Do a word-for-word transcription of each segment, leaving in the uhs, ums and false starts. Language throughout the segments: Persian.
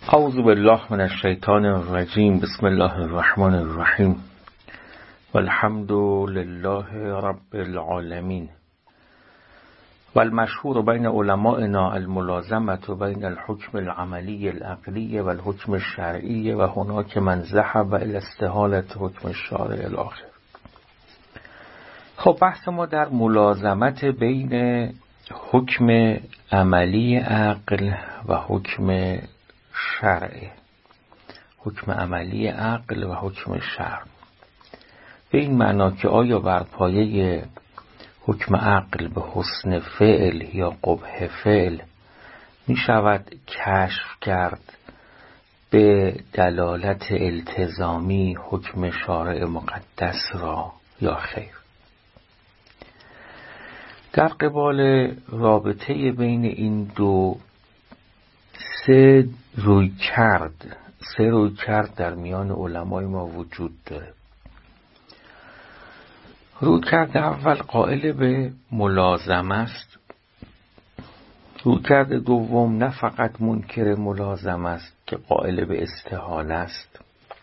اعوذ بالله من الشیطان الرجیم. بسم الله الرحمن الرحیم. والحمد لله رب العالمین. والمشهور بین علمائنا الملازمة بین الحکم العملی العقلی و الحکم الشرعی و هناک من ذهب الى استحالة حکم الشارع الاخر. خب بحث ما در ملازمت بین حکم عملی عقل و حکم شرع، حکم عملی عقل و حکم شرع، به این معنا که آیا بر پایه حکم عقل به حسن فعل یا قبح فعل می شود کشف کرد به دلالت التزامی حکم شارع مقدس را یا خیر. در قبال رابطه بین این دو سه روی کرد سه روی کرد در میان علمای ما وجود داره. روی کرد اول قائل به ملازمه است. روی کرد دوم نه فقط منکر ملازمه است که قائل به استحاله است،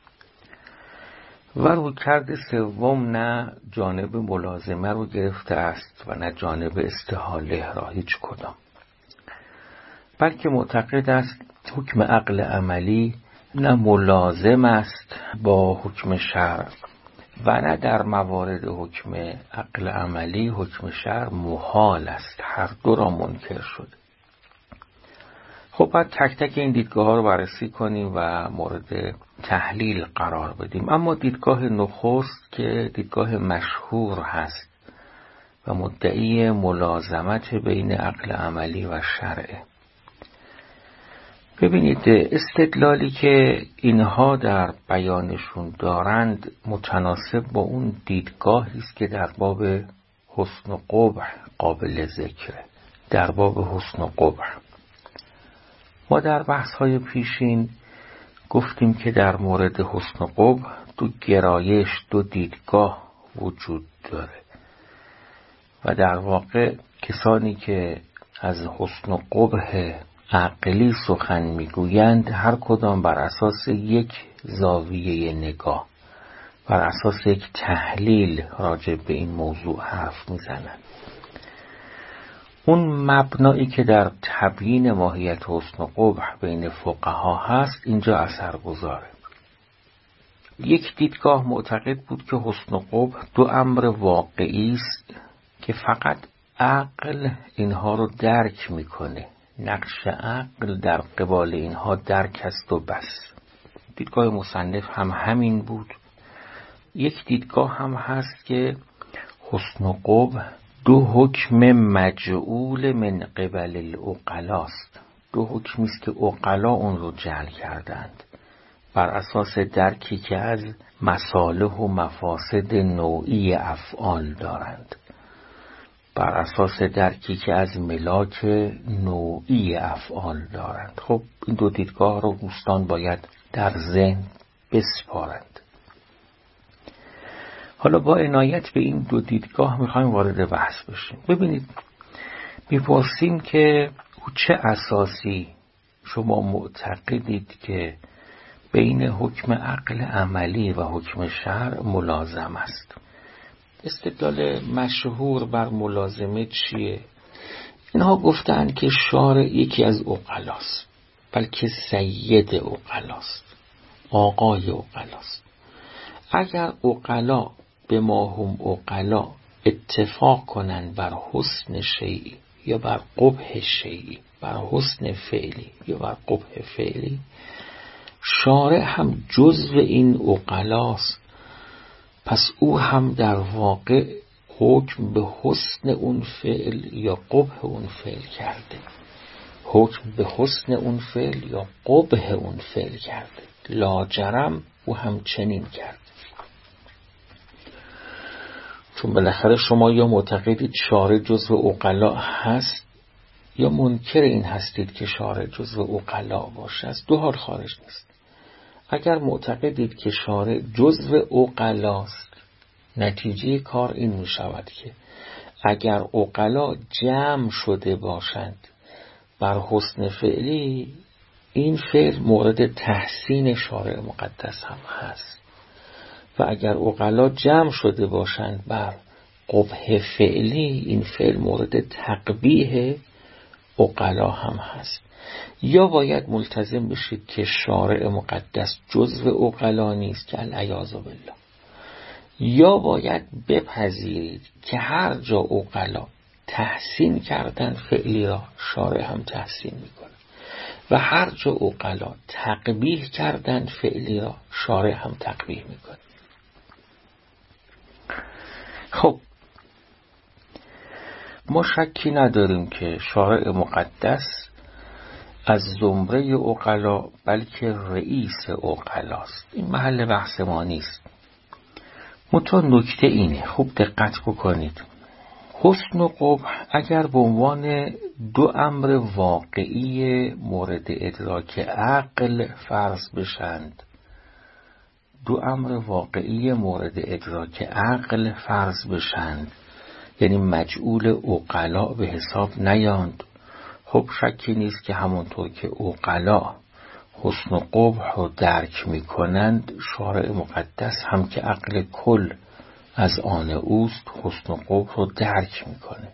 و روی کرد سوم نه جانب ملازمه رو گرفته است و نه جانب استحاله را، هیچ کدام، بلکه معتقد است حکم عقل عملی نه ملازم است با حکم شرع و نه در موارد حکم عقل عملی حکم شرع محال است، هر دو را منکر شد. خب باید تک تک این دیدگاه ها رو بررسی کنیم و مورد تحلیل قرار بدیم. اما دیدگاه نخست که دیدگاه مشهور هست و مدعی ملازمت بین عقل عملی و شرع. ببینید استدلالی که اینها در بیانشون دارند متناسب با اون دیدگاهی است که در باب حسن و قبح قابل ذکره. در باب حسن و قبح ما در بحث‌های پیشین گفتیم که در مورد حسن و قبح دو گرایش، دو دیدگاه وجود داره و در واقع کسانی که از حسن و قبح عقلی سخن میگویند هر کدام بر اساس یک زاویه نگاه، بر اساس یک تحلیل راجع به این موضوع حرف میزنند. اون مبنایی که در تبیین ماهیت حسن و قبح بین فقها هست اینجا اثرگذاره. یک دیدگاه معتقد بود که حسن و قبح دو امر واقعی است که فقط عقل اینها رو درک میکنه، نقش عقل در قبال اینها درک است و بس. دیدگاه مصنف هم همین بود. یک دیدگاه هم هست که حسن و قبح دو حکم مجعول من قبل العقلاست، دو حکمی است که عقلا اون رو جعل کردند بر اساس درکی که از مصالح و مفاسد نوعی افعال دارند، بر اساس درکی که از ملاک نوعی افعال دارند. خب این دو دیدگاه رو دوستان باید در ذهن بسپارند. حالا با عنایت به این دو دیدگاه میخوایم وارد بحث بشیم. ببینید میپرسیم که چه اساسی شما معتقدید که بین حکم عقل عملی و حکم شرع ملازم است؟ استدلال مشهور بر ملازمه چیه؟ اینها گفتند که شارع یکی از عقلاست، بلکه سید عقلاست، آقای عقلاست. اگر عقلا به ما هم عقلا اتفاق کنند بر حسن شیئی یا بر قبح شیئی، بر حسن فعلی یا بر قبح فعلی، شارع هم جزو این عقلاست. پس او هم در واقع حکم به حسن اون فعل یا قبح اون فعل کرده، حکم به حسن اون فعل یا قبح اون فعل کرده. لاجرم او هم چنین کرده. چون بالاخره شما یا معتقدید شارع جزو عقلا هست یا منکر این هستید که شارع جزو عقلا باشه. از دو حال خارج نیست. اگر معتقدید که شارع جزو عقلاست، نتیجه کار این می شود که اگر عقلا جمع شده باشند بر حسن فعلی، این فعل مورد تحسین شارع مقدس هم هست و اگر عقلا جمع شده باشند بر قبح فعلی، این فعل مورد تقبیح عقلا هم هست. یا باید ملتزم بشید که شارع مقدس جزو عقلا نیست که العیاذ بالله، یا باید بپذیرید که هر جا عقلا تحسین کردن فعلی را شارع هم تحسین میکنه و هر جا عقلا تقبیح کردن فعلی را شارع هم تقبیح میکنه. خب ما شکی نداریم که شارع مقدس از زمره عقلا بلکه رئیس عقلاست، این محل بحث ما نیست. منتها نکته اینه، خوب دقت بکنید، حسن و قبح اگر به عنوان دو امر واقعی مورد ادراک عقل فرض بشند، دو امر واقعی مورد ادراک عقل فرض بشند، یعنی مجعول عقلا به حساب نیاند، خب شکی نیست که همونطور که عقلا حسن و قبح رو درک می کنند، شارع مقدس هم که عقل کل از آن اوست حسن و قبح رو درک می کنه.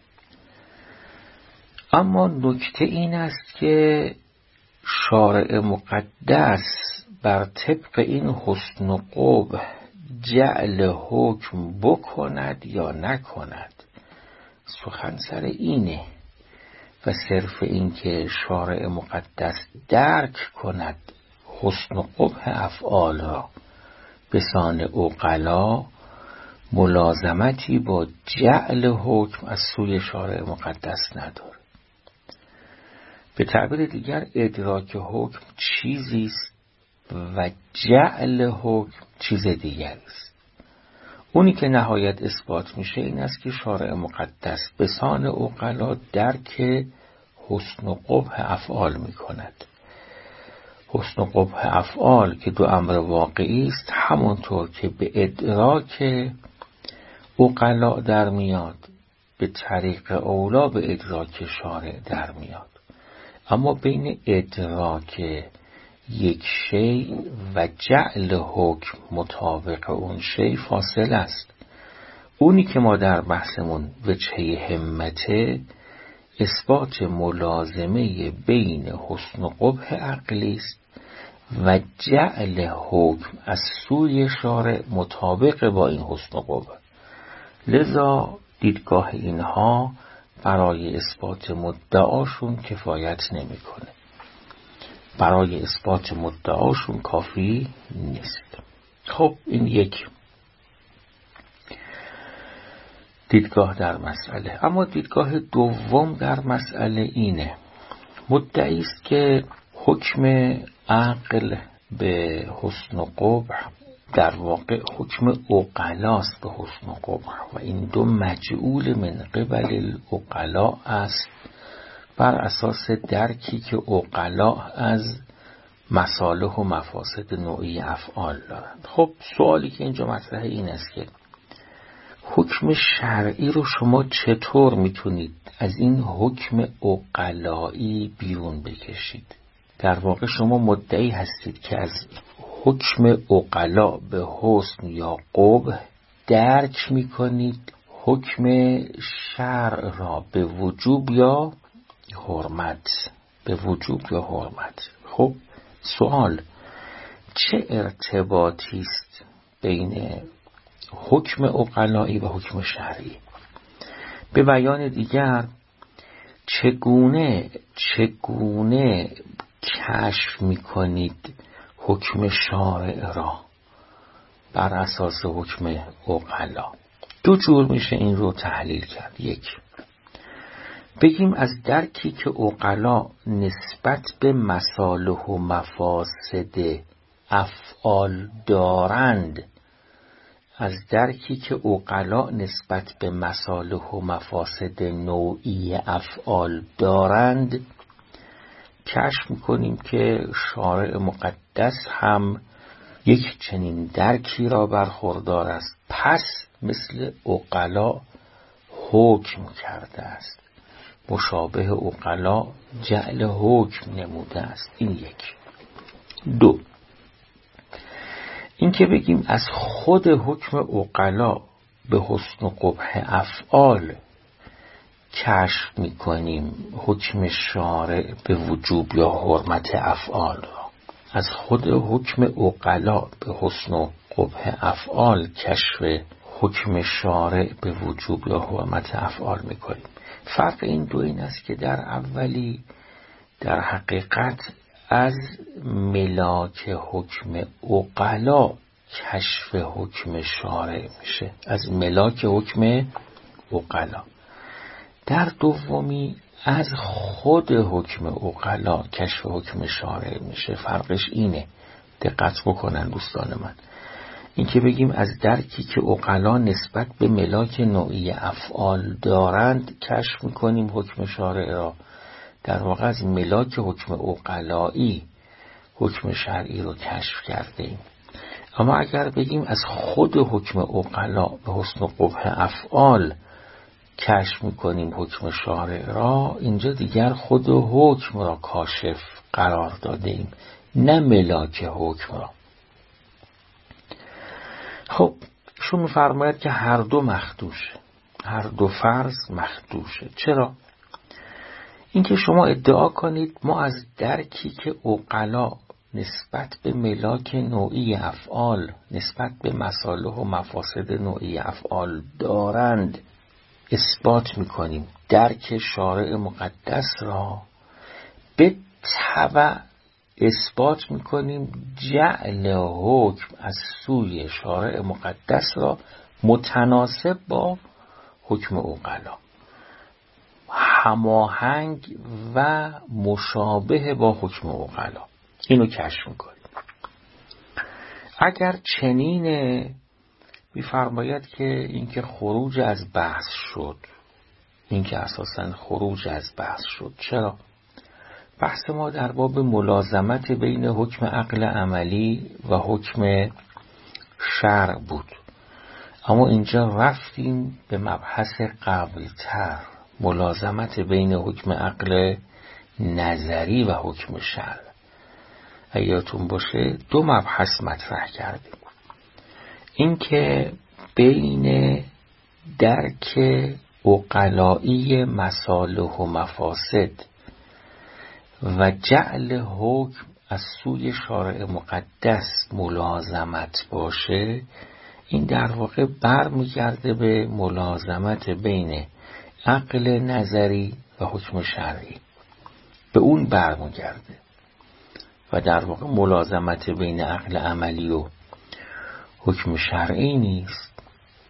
اما نکته این است که شارع مقدس بر طبق این حسن و قبح جعل حکم بکند یا نکند، سخن سر اینه و صرف این که شارع مقدس درک کند حسن و قبح افعال را به سان عقلا ملازمتی با جعل حکم از سوی شارع مقدس نداره. به تعبیر دیگر ادراک حکم چیزی است و جعل حکم چیز دیگری است. اونی که نهایت اثبات میشه این است که شارع مقدس به سان عقلا درک حسن و قبح افعال میکند. حسن و قبح افعال که دو امر واقعی است، همونطور که به ادراک عقلا در میاد به طریق اولا به ادراک شارع در میاد. اما بین ادراک یک شی و جعل حکم مطابق اون شی فاصله است. اونی که ما در بحثمون وجهه همته اثبات ملازمه بین حسن و قبح عقلی است و جعل حکم از سوی شارع مطابق با این حسن و قبح. لذا دیدگاه اینها برای اثبات مدعاشون کفایت نمیکنه، برای اثبات مدعاشون کافی نیست. خب این یک دیدگاه در مسئله. اما دیدگاه دوم در مسئله اینه، مدعی است که حکم عقل به حسن و قبح در واقع حکم عقلاست به حسن و قبح و این دو مجعول من قبل العقلا است بر اساس درکی که عقلا از مصالح و مفاسد نوعی افعال دارند. خب سوالی که اینجا مطرحه این است که حکم شرعی رو شما چطور میتونید از این حکم عقلایی بیرون بکشید؟ در واقع شما مدعی هستید که از حکم عقلا به حسن یا قبح درک میکنید حکم شرع را به وجوب یا حرمت، به وجوب یا حرمت. خب سوال، چه ارتباطی است بین حکم عقلایی و حکم شرعی؟ به بیان دیگر، چگونه چگونه کشف میکنید حکم شارع را بر اساس حکم عقلا؟ دو جور میشه این رو تحلیل کرد. یک، بگیم از درکی که عقلا نسبت به مصالح و مفاسد افعال دارند، از درکی که عقلا نسبت به مصالح و مفاسد نوعی افعال دارند کشف میکنیم که شارع مقدس هم یک چنین درکی را برخوردار است، پس مثل عقلا حکم کرده است. مشابه عقلا جعل حکم نموده است. این یک. دو، این که بگیم از خود حکم عقلا به حسن و قبح افعال کشف میکنیم حکم شارع به وجوب یا حرمت افعال را. از خود حکم عقلا به حسن و قبح افعال کشف حکم شارع به وجوب یا حرمت افعال میکنیم. فرق این دو این است که در اولی در حقیقت از ملاک حکم عقلا کشف حکم شارع میشه، از ملاک حکم عقلا. در دومی از خود حکم عقلا کشف حکم شارع میشه. فرقش اینه، دقت بکنن دوستان من. این که بگیم از درکی که عقلا نسبت به ملاک نوعی افعال دارند کشف میکنیم حکم شارع را، در واقع از ملاک حکم عقلایی حکم شرعی رو کشف کرده ایم. اما اگر بگیم از خود حکم عقلا به حسن و قبح افعال کشف میکنیم حکم شارع را، اینجا دیگر خود حکم را کاشف قرار داده ایم، نه ملاک حکم را. خب شما می‌فرماید که هر دو مخدوشه، هر دو فرض مخدوشه. چرا؟ اینکه شما ادعا کنید ما از درکی که عقلا نسبت به ملاک نوعی افعال، نسبت به مصالح و مفاسد نوعی افعال دارند اثبات میکنیم درک شارع مقدس را، به تبع اثبات میکنیم جعل حکم از سوی شارع مقدس را متناسب با حکم عقلا، هماهنگ و مشابه با حکم عقلا. اینو کشف میکنیم. اگر چنینه می‌فرماید که اینکه خروج از بحث شد، اینکه اساساً خروج از بحث شد. چرا؟ بحث ما در باب ملازمت بین حکم عقل عملی و حکم شرع بود، اما اینجا رفتیم به مبحث قبلتر، ملازمت بین حکم عقل نظری و حکم شرع. یادتون باشه دو مبحث مطرح کردیم، این که بین درک عقلایی مصالح و مفاسد و جعل حکم از سوی شارع مقدس ملازمت باشه، این در واقع برمیگرده به ملازمت بین عقل نظری و حکم شرعی، به اون برمیگرده و در واقع ملازمت بین عقل عملی و حکم شرعی نیست.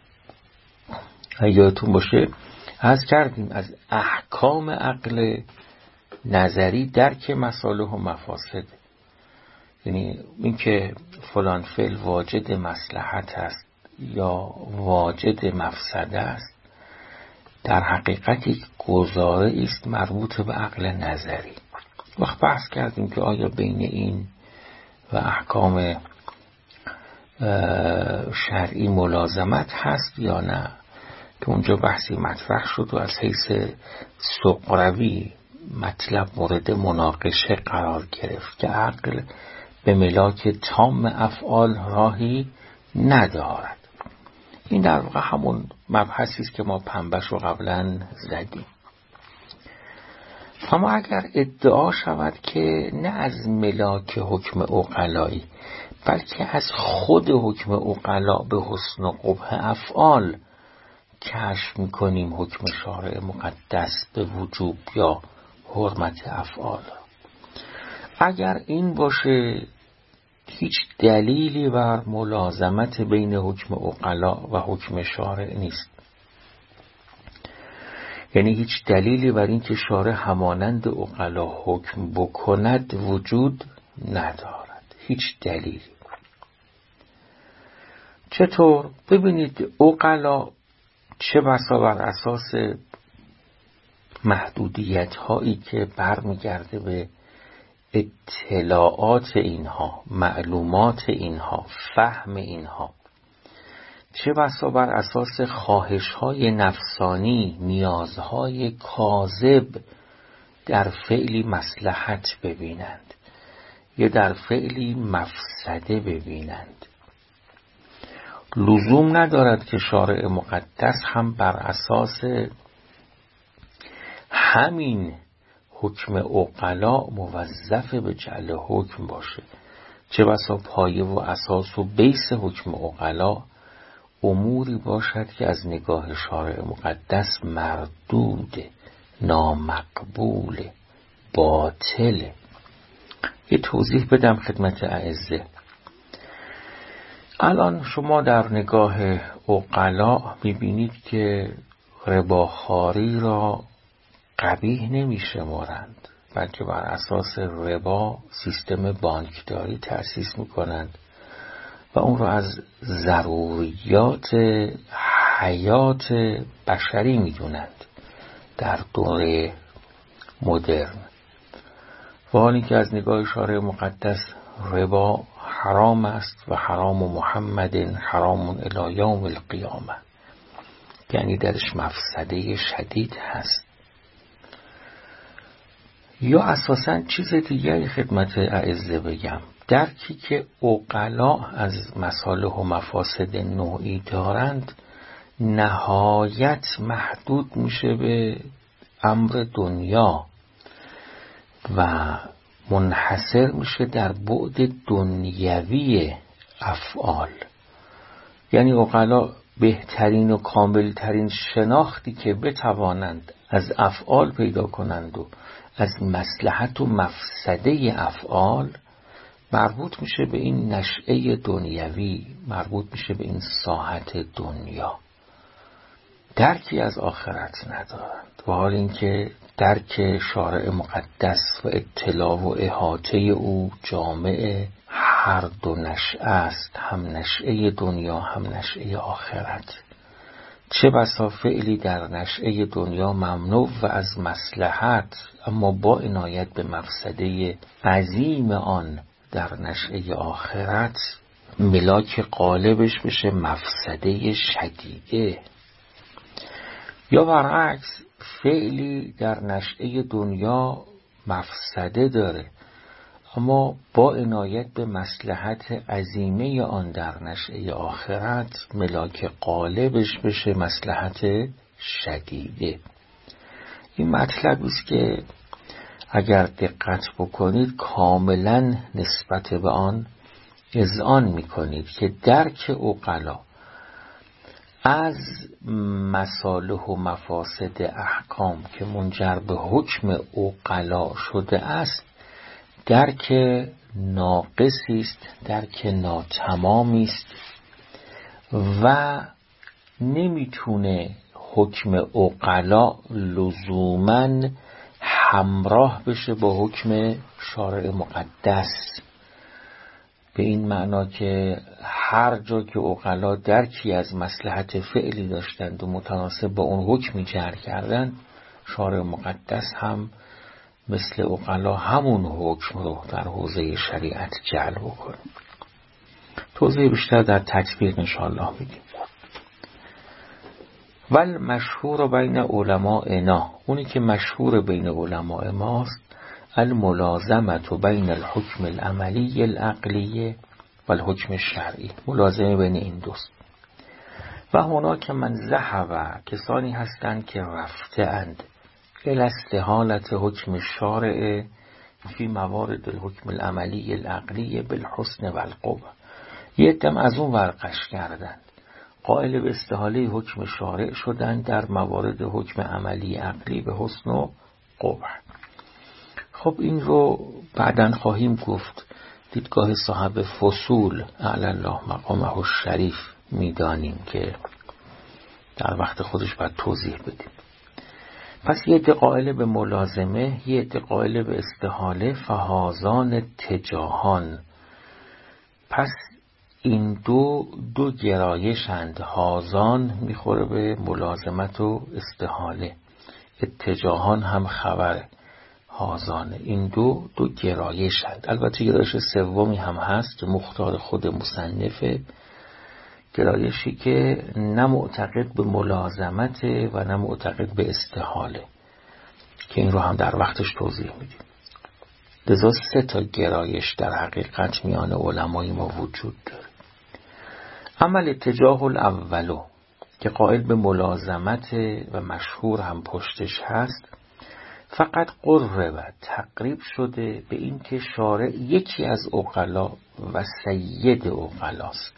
یادتون باشه عرض کردیم از احکام عقل نظری درک مصالح و مفاسد، یعنی اینکه فلان فعل واجد مصلحت است یا واجد مفسده است، در حقیقت یک گزاره است مربوط به عقل نظری. وقت بحث کردیم که آیا بین این و احکام شرعی ملازمت هست یا نه، که اونجا بحثی مطرح شد و از حیث سقروی مطلب مورد مناقشه قرار گرفت که عقل به ملاک تام افعال راهی ندارد. این در واقع همون مبحثی است که ما پنبش رو قبلا زدیم. اما اگر ادعا شود که نه از ملاک حکم عقلایی بلکه از خود حکم عقلا به حسن و قبح افعال کشف میکنیم حکم شارع مقدس به وجوب یا حرمت افعال، اگر این باشه هیچ دلیلی بر ملازمت بین حکم عقلا و حکم شارع نیست. یعنی هیچ دلیلی بر این که شارع همانند عقلا حکم بکند وجود ندارد، هیچ دلیلی. چطور؟ ببینید عقلا چه بسا بر اساس محدودیت هایی که برمیگرده به اطلاعات اینها، معلومات اینها، فهم اینها، چه بسا بر اساس خواهش‌های نفسانی، نیازهای کاذب در فعلی مصلحت ببینند یا در فعلی مفسده ببینند. لزوم ندارد که شارع مقدس هم بر اساس همین حکم عقلا موظف به جعل حکم باشه. چه بسا پایه و اساس و بیس حکم عقلا اموری باشد که از نگاه شارع مقدس مردود، نامقبول، باطل. یه توضیح بدم خدمت اعزه. الان شما در نگاه عقلا میبینید که رباخواری را قبیح نمیشمارند، بلکه بر اساس ربا سیستم بانکداری تأسیس میکنند و اون را از ضروریات حیات بشری میدونند در دوره مدرن. و حالی که از نگاه شارع مقدس ربا حرام است و حرام محمد حرام الی یوم القیامه، یعنی درش مفسده شدید هست. یا اساساً چیز دیگری خدمت اعزه بگم، درکی که عقلا از مصالح و مفاسد نوعی دارند نهایت محدود میشه به امر دنیا و منحصر میشه در بعد دنیوی افعال. یعنی عقلا بهترین و کاملترین شناختی که بتوانند از افعال پیدا کنند و از مصلحت و مفسده افعال مربوط میشه به این نشأه دنیوی، مربوط میشه به این ساحت دنیا. درکی از آخرت ندارند. و حال اینکه درک شارع مقدس و اطلاع و احاطه او جامع هر دو نشأه است، هم نشأه دنیا هم نشأه آخرت. چه بسا فعلی در نشأه دنیا ممنوع و از مصلحت، اما با عنایت به مفسده عظیم آن در نشأه آخرت ملاک غالبش بشه مفسده شدیده. یا برعکس فعلی در نشأه دنیا مفسده داره، اما با عنایت به مصلحت عظیمه آن در نشأه آخرت ملاک غالبش بشه مصلحت شدیده. این مطلبی است که اگر دقت بکنید کاملا نسبت به آن اذعان میکنید که درک عقلا از مصالح و مفاسد احکام که منجر به حکم عقلا شده است درک ناقصی است، درک ناتمامی است و نمیتونه حکم عقلا لزوماً همراه بشه با حکم شارع مقدس، به این معنا که هر جا که عقلا درکی از مصلحت فعلی داشتند و متناسب با اون حکمی جر کردند، شارع مقدس هم مثل عقلا همون حکم رو در حوزه شریعت جعل بکنه. توضیح بیشتر در تطبیق انشاءالله میدیم. ول مشهور بین علماءنا، اونی که مشهور بین علماء ماست، الملازمت بین الحکم العملی العقلی و الحکم الشرعی، ملازمه بین این دوست. و هنا که من ذهب، کسانی هستند که رفته اند الی استحالت حکم شارع فی موارد الحکم العملی العقلی بالحسن و القبح. یه دم از اون ورقش کردند، قائل به استحاله حکم شارع شدن در موارد حکم عملی عقلی به حسن و قبح. خب این رو بعداً خواهیم گفت، دیدگاه صاحب فصول اعلی الله مقامه الشریف میدانیم که در وقت خودش باید توضیح بدیم. پس یه عده قائل به ملازمه، یه عده قائل به استحاله، فهازان تجاهان. پس این دو دو گرایشند، هازان میخوره به ملازمت و استحاله، اتجاهان هم خبره هازانه. این دو دو گرایشند. البته گرایش سومی هم هست که مختار خود مصنفه گرایشی که نه معتقد به ملازمت و نه معتقد به استحاله، که این رو هم در وقتش توضیح میدیم. لذا سه تا گرایش در حقیقت میان علمای ما وجود داره. اما الاتجاه الاولو که قائل به ملازمت و مشهور هم پشتش هست، فقط قرره و تقریب شده به این که شارع یکی از عقلا و سید عقلاست.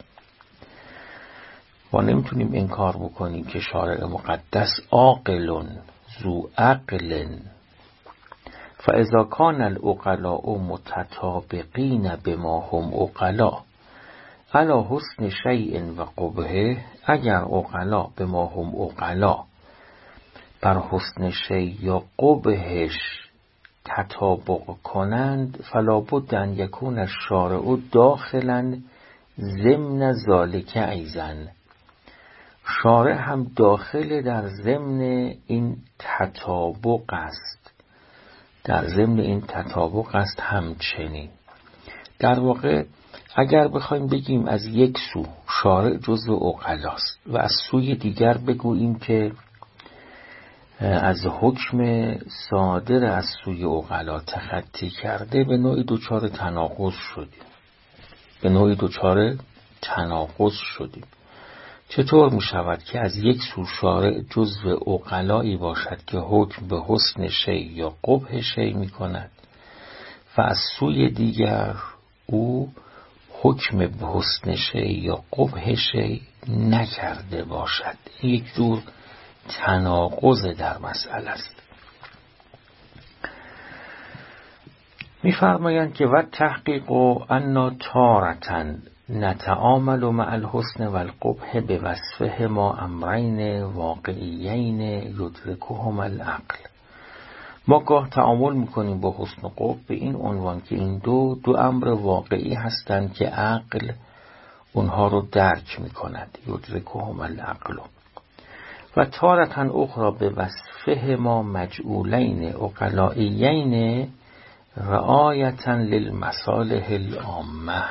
ما نمیتونیم انکار بکنیم که شارع مقدس عاقل ذو عقل، فاذا کان العقلاء متطابقین بما هم عقلا علی حسن شیء و قبحه، اگر عقلا به ما هم عقلا بر حسن شیء یا قبحش تطابق کنند، فلا بد ان یکون الشارع داخلا ضمن ذلک ایضا، شارع هم داخل در ضمن این تطابق است، در ضمن این تطابق است. همچنین در واقع اگر بخوایم بگیم از یک سو شارع جزو عقلاست و از سوی دیگر بگوییم که از حکم صادر از سوی عقلا تخطی کرده، به نوعی دوچار تناقض شدیم به نوعی دوچار تناقض شدیم. چطور می شود که از یک سو شارع جزو عقلایی باشد که حکم به حسن شیء یا قبح شیء می کند و از سوی دیگر او حکم به حسن شیء یا قبح شیء نکرده باشد؟ یک جور تناقض در مسئله است. می‌فرمایند که و تحقیق ان تارة نتعامل مع الحسن والقبح بوصفه ما امرین واقعیین یدرکهما العقل. ما گاه تعامل میکنیم با حسن و قبح به این عنوان که این دو دو امر واقعی هستند که عقل اونها رو درک میکند، یدرکهما العقل. و تارة اخرى به وصفه ما مجعولین عقلائیین رعایة للمصالح العامة.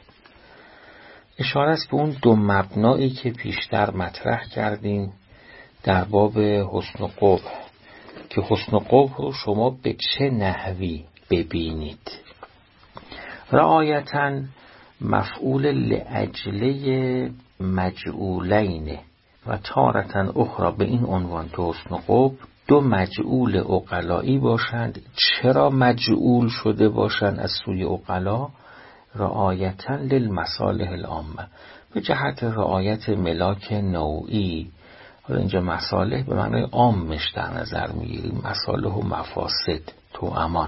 اشاره است به اون دو مبنایی که پیشتر مطرح کردیم در باب حسن و قبح، که حسن و قبح رو شما به چه نحوی ببینید. رعایتاً مفعول لاجله مجعولین و تارة اخرى به این عنوان که حسن و قبح دو مجعول عقلایی باشند. چرا مجعول شده باشند از سوی عقلا؟ رعایتاً للمصالح العامه، به جهت رعایت ملاک نوعی. حالا اینجا مصالح به معنی عامش در نظر میگیریم، مصالح و مفاسد تو امان.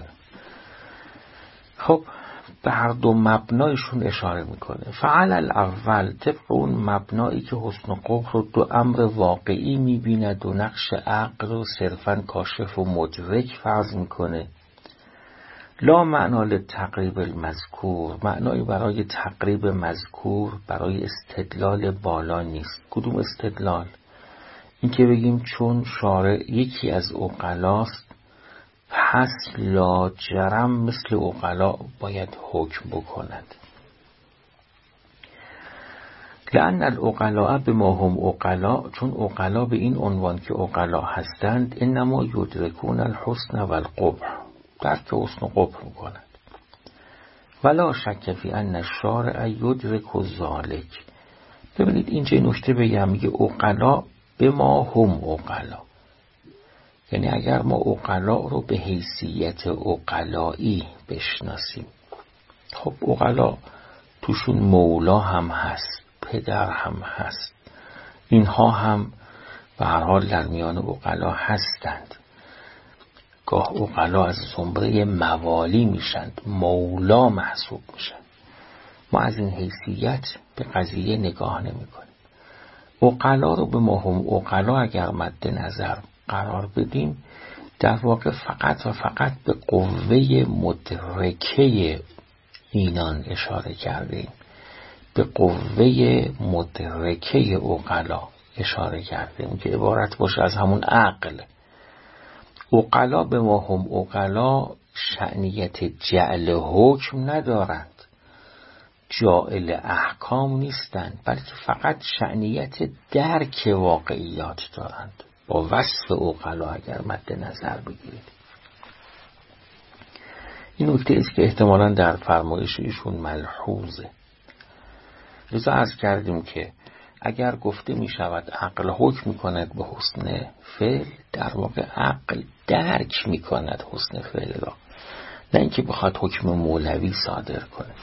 خب به هر دو مبنایشون اشاره میکنه. فعل الاول طبق اون مبنایی که حسن و قبح رو دو امر واقعی میبیند و نقش عقل رو صرفاً کاشف و مدرک فرض میکنه. لا معنا للتقریب المذکور، معنایی برای تقریب مذکور برای استدلال بالا نیست. کدوم استدلال؟ این که بگیم چون شارع یکی از عقلاست پس لاجرم مثل عقلا باید حکم بکند. لأن العقلاء بما هم عقلا، چون عقلا به این عنوان که عقلا هستند انما یدرکون الحسن والقبح، درک حسن و قبح میکنند. ولا شک فی ان الشارع یدرک ذلک. ببینید اینجا نکته بگم، میگه عقلا به ما هم عقلا، یعنی اگر ما عقلا رو به حیثیت عقلایی بشناسیم، خب عقلا توشون مولا هم هست، پدر هم هست، اینها هم به هر حال در میان عقلا هستند. گاه عقلا از زمره موالی میشند، مولا محسوب میشند. ما از این حیثیت به قضیه نگاه نمی کنیم. عقلا رو به ما هم عقلا اگر مد نظر قرار بدیم، در واقع فقط و فقط به قوه مدرکه اینان اشاره کردیم، به قوه مدرکه عقلا اشاره کردیم که عبارت باشه از همون عقل. عقلا به ما هم عقلا شأنیت جعل حکم ندارند، جاعل احکام نیستند، بلکه فقط شأنیت درک واقعیات دارند با وصف عقلا اگر مد نظر بگیرید. این نکته است که احتمالاً در فرمایش ایشون ملحوظه. لذا عرض کردیم که اگر گفته می شود عقل حکم می کند به حسن فعل، در واقع عقل درک می کند حسن فعل را، نه اینکه بخواد حکم مولوی صادر کنه.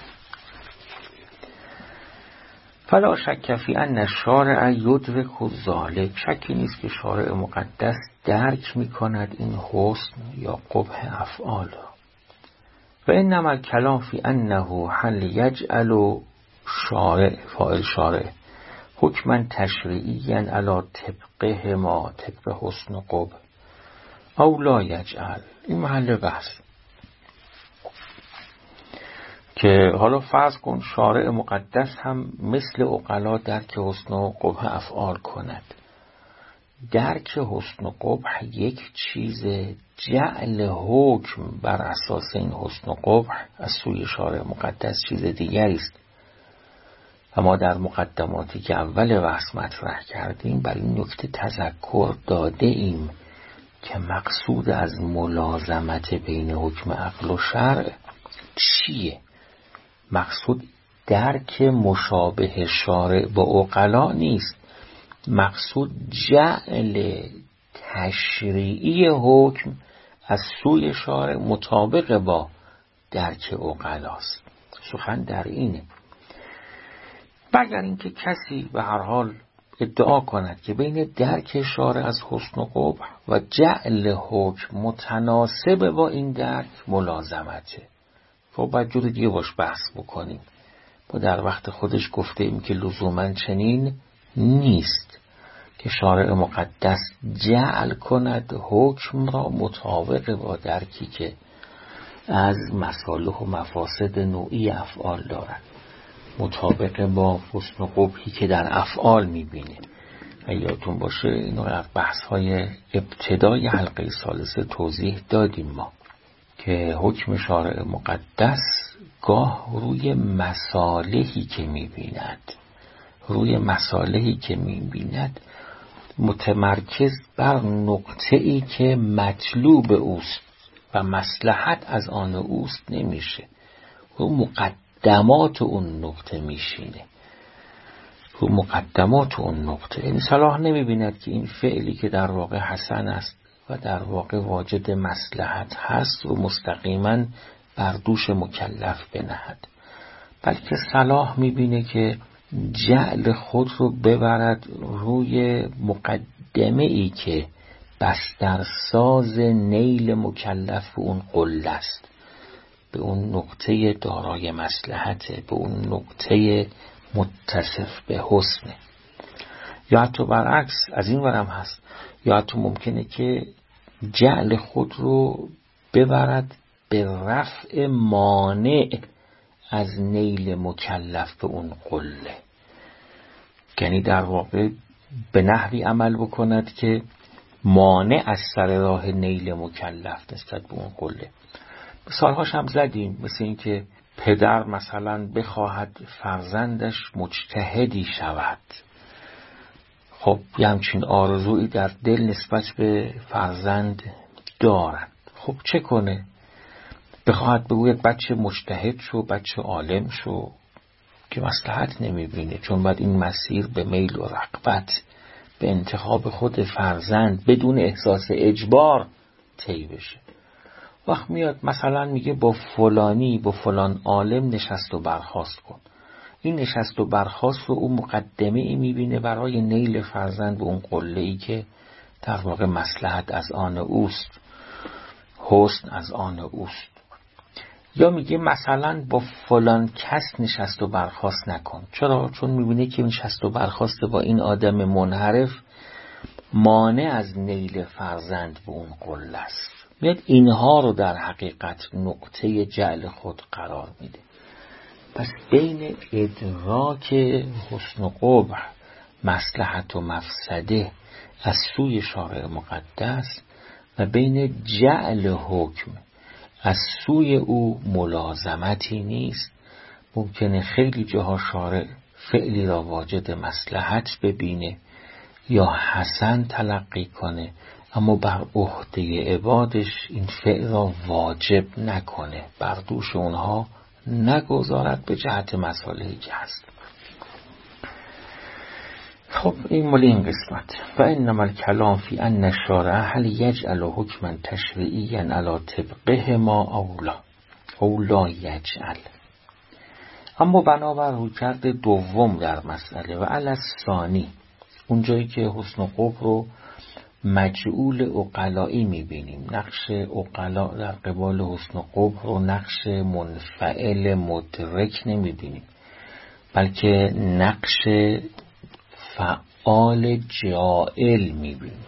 فلا شک فی ان الشارع یدرک ذلک، شکی نیست که شارع مقدس درک می کند این حسن یا قبح افعال را. و انما الکلام فی انه هل یجعل شارع فاعل شارع حکما تشریعیا علی طبقه ما طبق حسن و قبح او لا یجعل. این محل بحث که حالا فرض کن شارع مقدس هم مثل عقلا درک حسن و قبح افعال کند. درک حسن و قبح یک چیز، جعل حکم بر اساس این حسن و قبح از سوی شارع مقدس چیز دیگری است. و ما در مقدماتی که اول بحث مطرح کردیم بر این نکته تذکر داده ایم که مقصود از ملازمت بین حکم عقل و شرع چیه؟ مقصود درک مشابه شارع با عقلا نیست، مقصود جعل تشریعی حکم از سوی شارع مطابق با درک عقلاست. سخن در اینه. و اگر اینکه کسی به هر حال ادعا کند که بین درک شارع از حسن و قبح و جعل حکم متناسب با این درک ملازمته، خب باید جور دیگه باش بحث بکنیم. ما در وقت خودش گفته ایم که لزوماً چنین نیست که شارع مقدس جعل کند حکم را مطابق با درکی که از مصالح و مفاسد نوعی افعال دارد، مطابق با حسن و قبحی که در افعال میبینه. یادتون باشه اینو در بحث های ابتدای حلقه ثالثه توضیح دادیم ما که حکم شارع مقدس گاه روی مصالحی که میبیند روی مصالحی که میبیند متمرکز بر نقطه‌ای که مطلوب اوست و مصلحت از آن اوست نمیشه، رو مقدمات اون نقطه میشینه، رو مقدمات اون نقطه. این صلاح نمیبیند که این فعلی که در واقع حسن است و در واقع واجد مصلحت هست و مستقیما بر دوش مکلف بنهد، بلکه صلاح میبینه که جعل خود رو ببرد روی مقدمه ای که بسترساز نیل مکلف به اون قله است، به اون نقطه دارای مصلحته، به اون نقطه متصف به حسنه. یا حتی برعکس از این ورم هست، یا حتی ممکنه که جعل خود رو ببرد به رفع مانع از نیل مکلف به اون قله، یعنی در واقع به نحوی عمل بکند که مانع از سر راه نیل مکلف نسبت به اون قله. مثالهاش هم زدیم، مثل این که پدر مثلا بخواهد فرزندش مجتهدی شود، خب یه همچین آرزویی در دل نسبت به فرزند دارد، خب چه کنه؟ بخواهد بگوید بچه مجتهد شو، بچه عالم شو، که مصلحت نمیبینه، چون باید این مسیر به میل و رغبت به انتخاب خود فرزند بدون احساس اجبار طی بشه. وقت میاد مثلا میگه با فلانی با فلان عالم نشست و برخاست کن، این نشست و برخاست رو اون مقدمه ای میبینه برای نیل فرزند به اون قله ای که در واقع مصلحت از آن اوست، حسن از آن اوست. یا میگه مثلا با فلان کس نشست و برخاست نکن، چرا؟ چون میبینه که نشست و برخاست با این آدم منحرف مانع از نیل فرزند به اون قله است. میاد اینها رو در حقیقت نقطه جعل خود قرار میده. پس بین ادراک حسن و قبح، مصلحت و مفسده از سوی شارع مقدس و بین جعل حکم از سوی او ملازمتی نیست، ممکنه خیلی جاها شارع فعلی را واجد مصلحت ببینه یا حسن تلقی کنه، اما بر عهده عبادش این فعل را واجب نکنه، بر دوش اونها نگذارد به جهت مصالحی که هست. خب این مال این قسمت. و انما الکلام فی ان الشارع هل یجعل حکما تشریعیا علی طبقه ما اولا اولا یجعل. اما بنابر رویکرد دوم در مسئله و علی الثانی، اونجایی که حسن قبح رو مجعول عقلائی میبینیم، نقش عقلا در قبال حسن قبح رو نقش منفعل مدرک نمیبینیم، بلکه نقش فعال جائل میبینیم.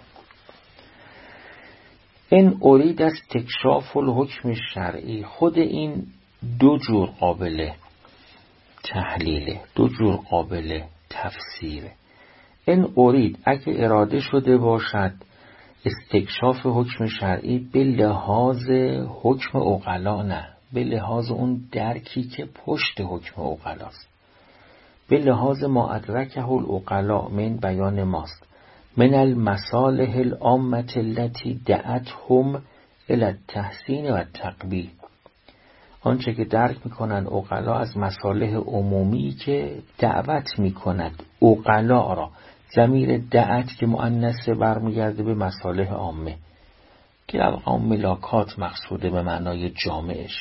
این ارید از استکشاف الحکم شرعی، خود این دو جور قابل تحلیله، دو جور قابل تفسیره. این ارید اگه اراده شده باشد استکشاف حکم شرعی به لحاظ حکم عقلا، نه به لحاظ اون درکی که پشت حکم عقلاست، به لحاظ ما ادرکه العقلا من بیان ماست من المصالح العامة التي دعتهم الی التحسین و التقبیح، آنچه که درک میکنن عقلا از مصالح عمومی که دعوت میکند عقلا را، ضمیر دعت که مؤنث برمیگرده به مصالح عامه که در واقع ملاکات مقصوده به معنای جامعش،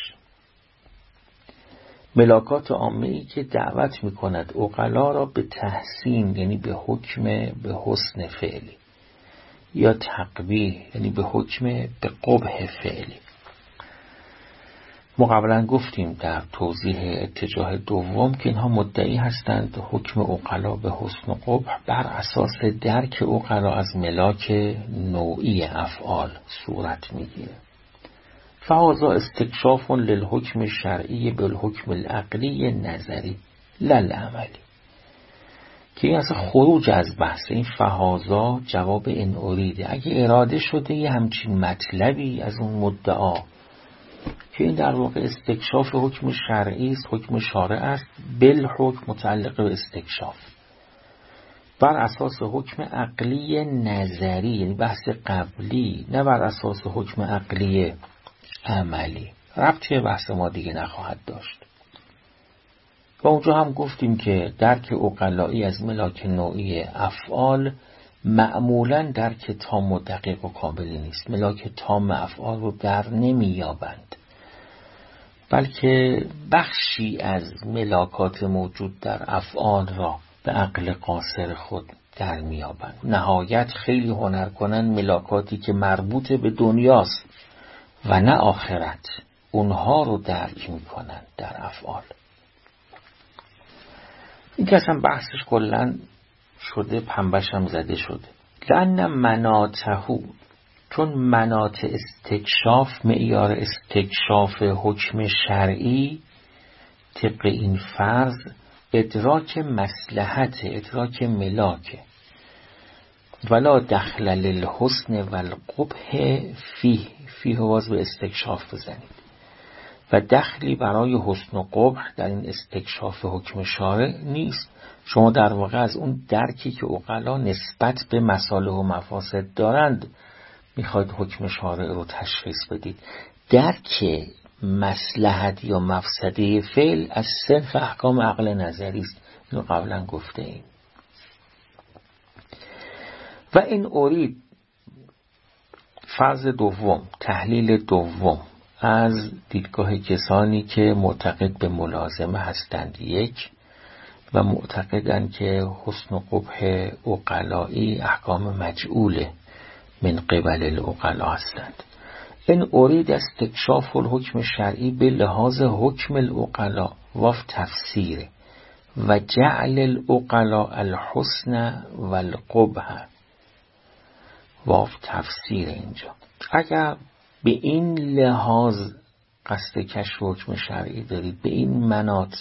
ملاکات عامه ای که دعوت میکند عقلا را به تحسین، یعنی به حکم به حسن فعلی، یا تقبیح یعنی به حکم به قبح فعلی. ما قبلا گفتیم در توضیح اتجاه دوم که اینها مدعی هستند حکم عقلا به حسن و قبح بر اساس درک عقلا از ملاک نوعی افعال صورت میگیره. فهذا استکشاف للحکم شرعی بالحکم العقلی نظری للعملی، که این اصلا خروج از بحث. این فهذا جواب این اریده، اگه اراده شده یه همچین مطلبی از اون مدعا که این در واقع استکشاف حکم شرعی است، حکم شارع است، بالحکم متعلق به استکشاف بر اساس حکم عقلی نظری، یعنی بحث قبلی، نه بر اساس حکم عقلی عملی، ربطی بحث ما دیگه نخواهد داشت. و اونجا هم گفتیم که درک عقلائی از ملاک نوعی افعال معمولاً درک تام و دقیق و کاملی نیست. ملاک تام افعال رو در نمیابند، بلکه بخشی از ملاکات موجود در افعال را به عقل قاصر خود در میابند. نهایت خیلی هنر کنن ملاکاتی که مربوط به دنیاست و نه آخرت، اونها رو درک میکنن در افعال. این که اصلا بحثش کلن شده، پنبش هم زده شده. لأن مناطهو، چون مناط استکشاف، معیار استکشاف حکم شرعی طبق این فرض ادراک مصلحت، ادراک ملاک، ولا دخل للحسن والقبح فیه، فیه واز به استکشاف بزنید، و دخلی برای حسن و قبح در این استکشاف حکم شارع نیست. شما در واقع از اون درکی که عقلا نسبت به مصالح و مفاسد دارند میخواید حکم شارع رو تشخیص بدید. درک مصلحت یا مفسده فعل از صنف احکام عقل نظری است، اینو قبلا گفته ایم. و این ارید فرض دوم، تحلیل دوم از دیدگاه کسانی که معتقد به ملازمه هستند، یک، و معتقدند که حسن و قبح عقلائی احکام مجعول من قبل العقلا هستند. این ارید استکشاف الحکم شرعی به لحاظ حکم العقلا و تفسیر و جعل العقلا الحسن والقبح و تفسیر. اینجا اگر به این لحاظ قصد کشف حکم شرعی دارید، به این مناط،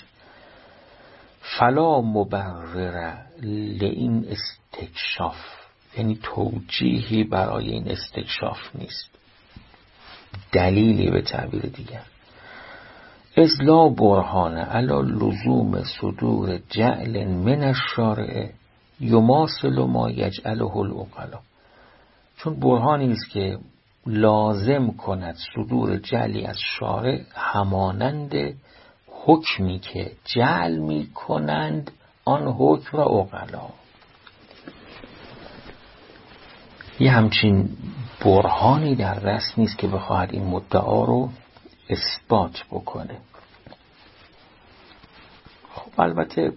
فلا مبرر لئین استکشاف، یعنی توجیهی برای این استکشاف نیست، دلیلی به تعبیر دیگر اذ لا برهان علی لزوم صدور جعل من الشارع یماثل ما یجعله العقلا، چون برهانی است که لازم کند صدور جعلی از شارع همانند حکمی که جعل می کنند آن حکم را عقلا. یه همچین برهانی در دست نیست که بخواهد این مدعا رو اثبات بکنه. خب البته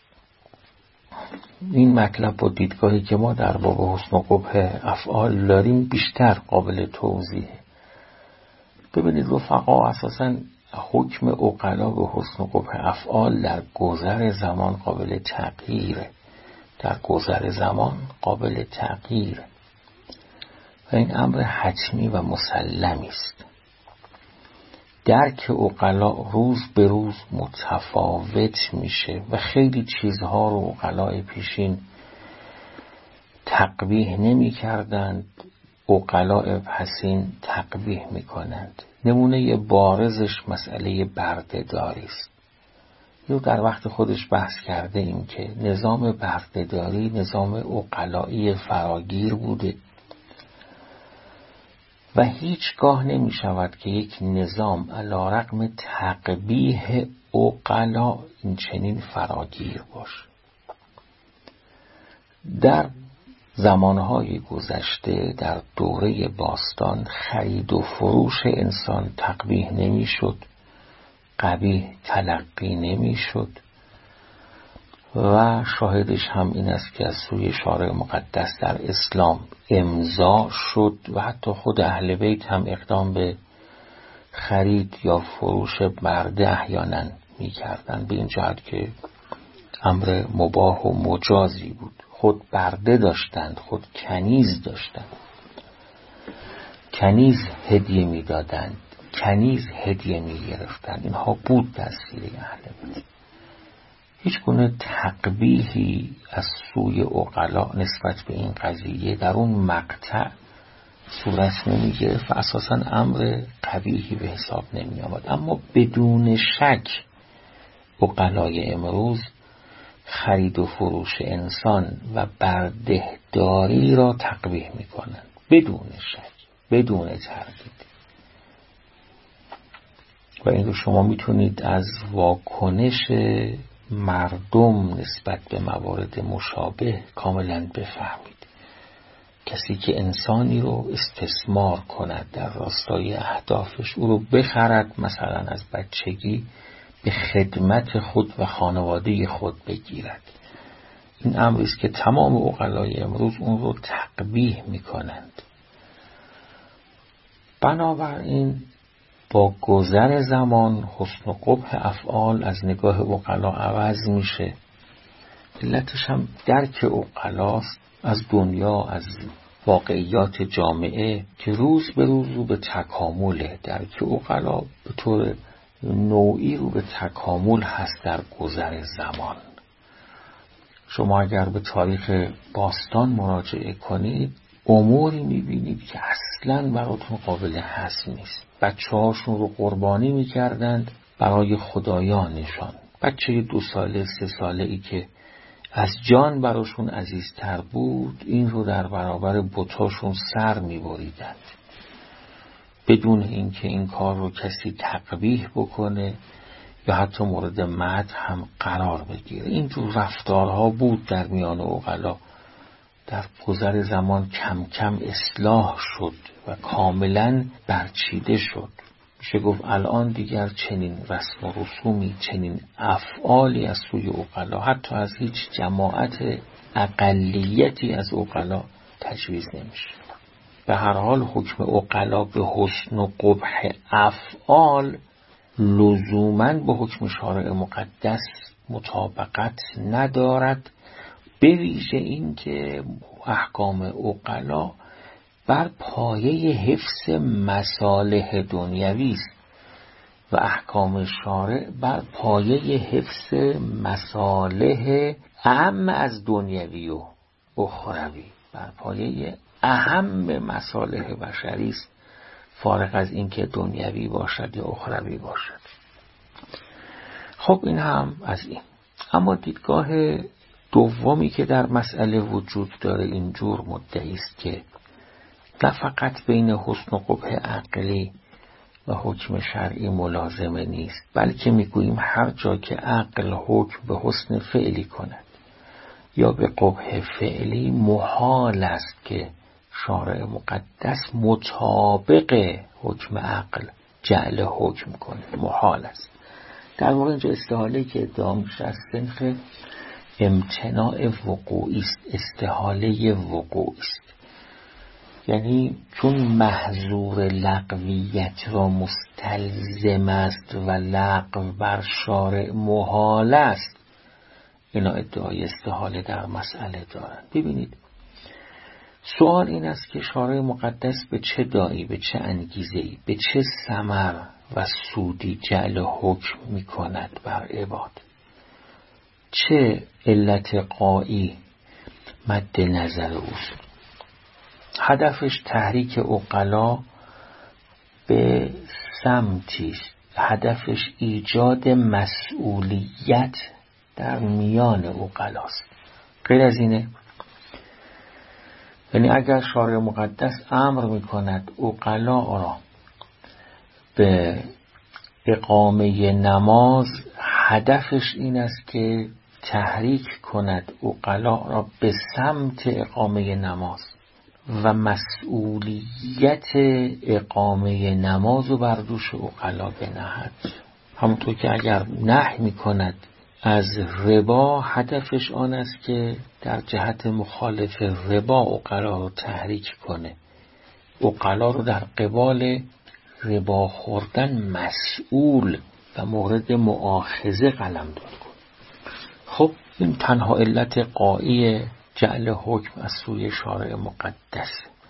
این مطلب با دیدگاهی که ما در باب حسن و قبح افعال داریم بیشتر قابل توضیحه. ببینید رفقا، اساساً حکم عقلا به حسن و قبح افعال در گذر زمان قابل تغییره، در گذر زمان قابل تغییره و این امر حتمی و مسلمی است. درک عقلا روز به روز متفاوت میشه و خیلی چیزها رو عقلای پیشین تقبیح نمی کردند، عقلای پسین تقبیح می کنند. نمونه بارزش مسئله بردهداری است. یا در وقت خودش بحث کرده ایم که نظام بردهداری نظام عقلایی فراگیر بوده و هیچگاه نمی شود که یک نظام علی رغم تقبیح عقلا این چنین فراگیر باشه. در زمانهای گذشته در دوره باستان خرید و فروش انسان تقبیح نمی شد، قبیح تلقی نمی شد و شاهدش هم این است که از سوی شارع مقدس در اسلام امضا شد و حتی خود اهل بیت هم اقدام به خرید یا فروش برده احیانا می کردن، به این جهت که امر مباح و مجازی بود. خود برده داشتند، خود کنیز داشتند، کنیز هدیه می دادند، کنیز هدیه می گرفتند. اینها بود تأثیر اهل بیت. هیچ گونه تقبیحی از سوی عقلا نسبت به این قضیه در اون مقطع صورت نمی گرفت و اساساً امر قبیحی به حساب نمی آمد. اما بدون شک عقلای امروز خرید و فروش انسان و بردهداری را تقبیح می کنند، بدون شک، بدون تردید. و این رو شما میتونید از واکنش مردم نسبت به موارد مشابه کاملا بفهمید. کسی که انسانی رو استثمار کند در راستای اهدافش، او رو بخرد، مثلا از بچگی به خدمت خود و خانواده خود بگیرد، این امری است که تمام عقلای امروز اون رو تقبیح میکنند. بنابراین با گذر زمان حسن و قبح افعال از نگاه عقلا عوض میشه. علتش هم درک عقلاست از دنیا، از واقعیات جامعه که روز به روز رو به تکامله. درک عقلا به طور نوعی رو به تکامل هست در گذر زمان. شما اگر به تاریخ باستان مراجعه کنید اموری میبینید که اصلاً براتون قابل هضم نیست. بچه هاشون رو قربانی میکردند برای خدایانشان. بچه دو ساله سه ساله ای که از جان براشون عزیزتر بود، این رو در برابر بتاشون سر میبریدند بدون اینکه این کار رو کسی تقبیح بکنه یا حتی مورد مدح هم قرار بگیره. اینجور رفتارها بود در میان عقلا. در گذر زمان کم کم اصلاح شد و کاملا برچیده شد. میشه گفت الان دیگر چنین رسم و رسومی، چنین افعالی از سوی عقلا، حتی از هیچ جماعت اقلیتی از عقلا تجویز نمیشه. به هر حال حکم عقلا به حسن و قبح افعال لزوماً به حکم شارع مقدس مطابقت ندارد، به ویژه این که احکام عقلا بر پایه حفظ مصالح دنیوی است و احکام شارع بر پایه حفظ مصالح اهم از دنیوی و اخروی، بر پایه اهم مصالح بشری است، فارغ از این که دنیوی باشد یا اخروی باشد. خب این هم از این. اما دیدگاه دومی که در مسئله وجود داره اینجور مدعی است که نه فقط بین حسن و قبح عقلی و حکم شرعی ملازمه نیست، بلکه میگوییم هر جا که عقل حکم به حسن فعلی کند یا به قبح فعلی، محال است که شارع مقدس مطابق حکم عقل جعل حکم کنه. محال است. در واقع اینجا استحاله که ادعا میشه از سنخ امتناع وقوعی است، استحاله وقوعی است. یعنی چون محظور لغویت را مستلزم است و لغو بر شارع محال است، اینا ادعای استحاله در مسئله دارند. ببینید سوال این است که شارع مقدس به چه داعی، به چه انگیزه‌ای، به چه ثمر و سودی جعل حکم می کند بر عباد؟ چه علت قایی مد نظر اوست؟ هدفش تحریک عقلا به سمتی است، هدفش ایجاد مسئولیت در میان عقلاست. غیر از اینه؟ یعنی اگر شارع مقدس امر می کند عقلا را به اقامه نماز، هدفش این است که تحریک کند عقلا را به سمت اقامه نماز و مسئولیت اقامه نماز رو بر دوش عقلا بنهد. همونطور که اگر نهی می کند از ربا، هدفش آن است که در جهت مخالف ربا عقلا رو تحریک کنه، عقلا رو در قبال ربا خوردن مسئول و مورد مؤاخذه قلمداد کنه. خب این تنها علت قایی جعل حکم از سوی شارع مقدس.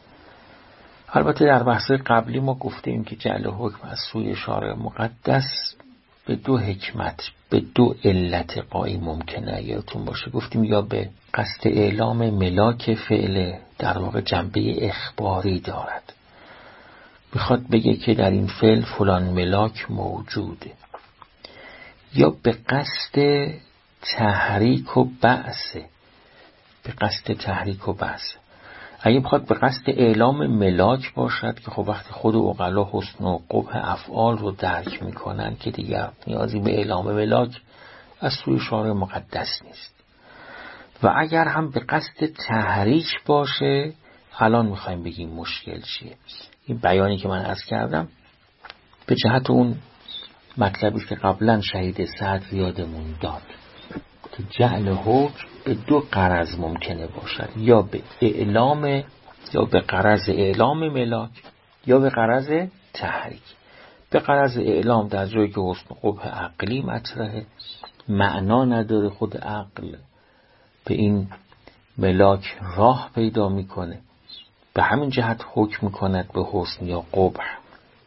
البته در بحث قبلی ما گفتیم که جعل حکم از سوی شارع مقدس به دو حکمت، به دو علت قایی ممکنه. یادتون باشه گفتیم یا به قصد اعلام ملاک فعل، در واقع جنبه اخباری دارد، میخواد بگه که در این فعل فلان ملاک موجوده، یا به قصد تحریک و بعث، به قصد تحریک و بعث. اگه بخواد به قصد اعلام ملاک باشد که خب وقتی خود عقلا حسن و قبح افعال رو درک میکنن که دیگر نیازی به اعلام ملاک از سوی شارع مقدس نیست. و اگر هم به قصد تحریک باشه، الان میخوایم بگیم مشکل چیه. این بیانی که من عرض کردم به جهت اون مطلبی که قبلا شهید سعد یادمون داد که جعل حکم به دو غرض ممکنه باشد، یا به اعلام، یا به غرض اعلام ملاک، یا به غرض تحریک. به غرض اعلام در جایی که حسن قبح عقلی مطرحه، معنا نداره خود عقل به این ملاک راه پیدا میکنه، به همین جهت حکم میکند به حسن یا قبح.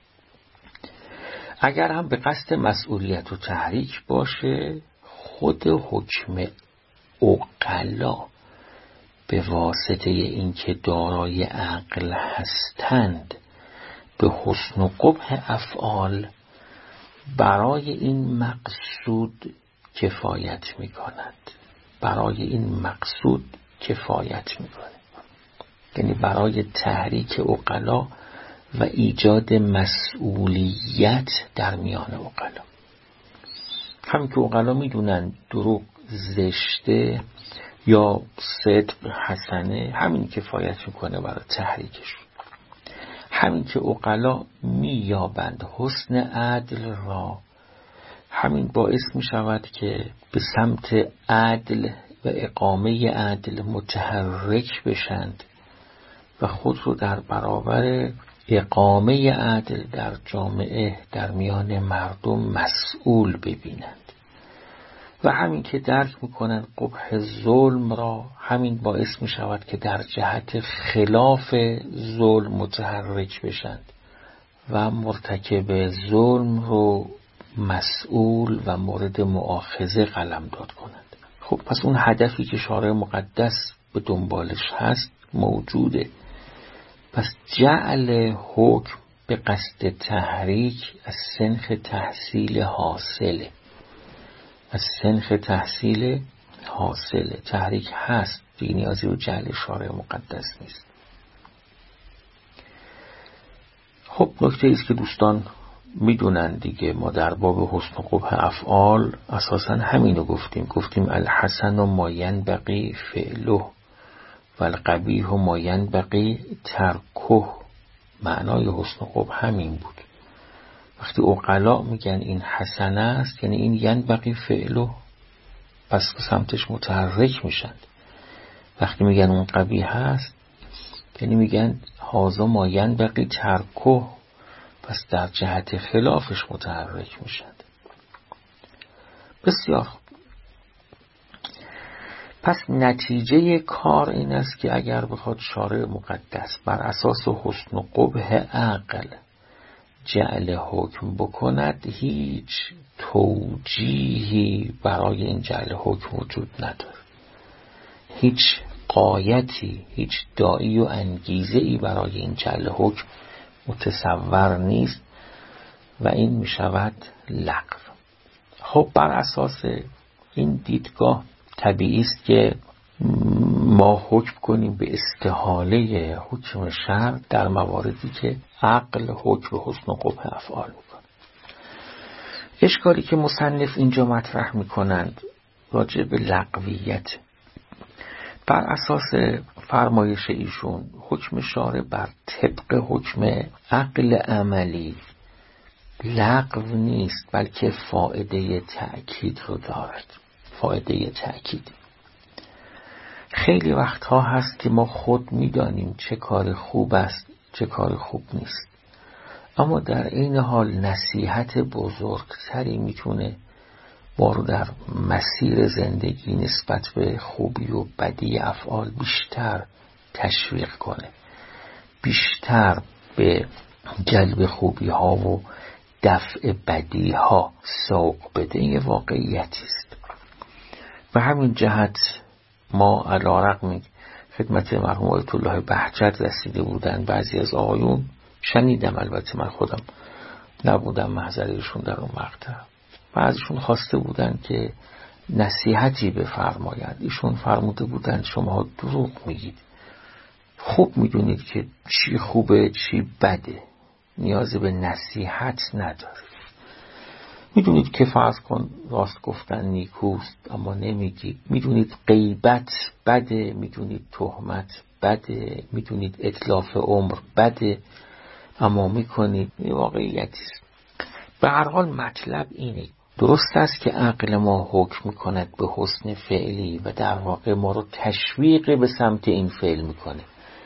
اگر هم به قصد مسئولیت و تحریک باشه، خود حکم عقلا به واسطه اینکه دارای عقل هستند به حسن و قبح افعال برای این مقصود کفایت میکند، برای این مقصود کفایت میکنه، یعنی برای تحریک عقلا و ایجاد مسئولیت در میان عقلا. همین که عقلا میدونن دروغ زشته یا صدق حسنه، همین کفایت میکنه برای تحریکشون. همین که عقلا مییابند حسن عدل را، همین باعث میشود که به سمت عدل و اقامه عدل متحرک بشند و خود رو در برابر اقامه عدل در جامعه، در میان مردم مسئول ببینند. و همین که درک میکنند قبح ظلم را، همین باعث میشود که در جهت خلاف ظلم متحرک بشند و مرتکب ظلم رو مسئول و مورد مؤاخذه قلمداد کنند. خب پس اون هدفی که شارع مقدس به دنبالش هست موجوده. پس جعل حکم به قصد تحریک از سنخ تحصیل حاصله. از سنخ تحصیل حاصله. تحریک هست، دیگه نیازی به جعل شارع مقدس نیست. خب نکته ایست که دوستان میدونن دیگه، ما در باب حسن و قبح افعال اساسا همینو گفتیم. گفتیم الحسن و ما ینبغی فعله و القبیح و ما ینبغی ترکه. معنای حسن و قبح همین بود. وقتی عقلا میگن این حسن است، یعنی این ینبغی فعله، پس به سمتش متحرک میشن. وقتی میگن اون قبیح هست، یعنی میگن هازا ما ینبغی ترکه، پس در جهت خلافش متحرک میشن. بسیار خوب. پس نتیجه کار این است که اگر بخواد شارع مقدس بر اساس حسن و قبح عقل جعل حکم بکند، هیچ توجیهی برای این جعل حکم وجود نداره. هیچ قایتی، هیچ داعی و انگیزه‌ای برای این جعل حکم متصور نیست و این می شود لغو. خب بر اساس این دیدگاه طبیعی است که ما حکم کنیم به استحاله حکم شرع در مواردی که عقل حکم حسن و قبح افعال میکنه. اشکالی که مصنف اینجا مطرح میکنند راجع به لغویت، بر اساس فرمایش ایشون حکم شارع بر طبق حکم عقل عملی لغو نیست، بلکه فائده تأکید رو دارد. فائده تأکید. خیلی وقتها هست که ما خود میدانیم چه کار خوب است، چه کار خوب نیست، اما در این حال نصیحت بزرگتری میتونه ما رو در مسیر زندگی نسبت به خوبی و بدی افعال بیشتر تشویق کنه، بیشتر به جلب خوبی ها و دفع بدی ها سوق بده. این واقعیتی است. به همین جهت ما علی‌رغم خدمت مرحوم آیت الله بهجت رسیده بودن بعضی از آقایون، شنیدم، البته من خودم نبودم محضرشون در اون مقطع، بعضیشون خواسته بودن که نصیحتی بفرمایند. ایشون فرموده بودن شما دروغ میگید، خوب میدونید که چی خوبه چی بده، نیاز به نصیحت ندارید. میدونید که فرض کن راست گفتن نیکوست اما نمیگید، میدونید غیبت بده، میدونید تهمت بده، میدونید اتلاف عمر بده اما میکنید. این واقعیتی است. به هر حال مطلب اینه، درست است که عقل ما حکم میکند به حسن فعلی و در واقع ما رو تشویق به سمت این فعل میکنه،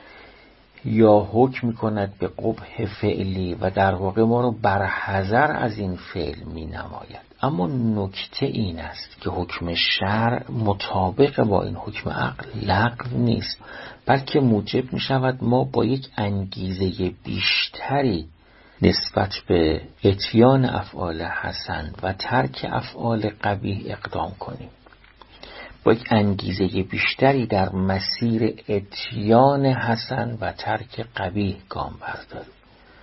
یا حکم میکند به قبح فعلی و در واقع ما رو برحذر از این فعل مینماید. اما نکته این است که حکم شرع مطابق با این حکم عقل لغو نیست، بلکه موجب میشود ما با یک انگیزه بیشتری نسبت به اتیان افعال حسن و ترک افعال قبیح اقدام کنیم، با یک انگیزه بیشتری در مسیر اتیان حسن و ترک قبیح گام برداریم.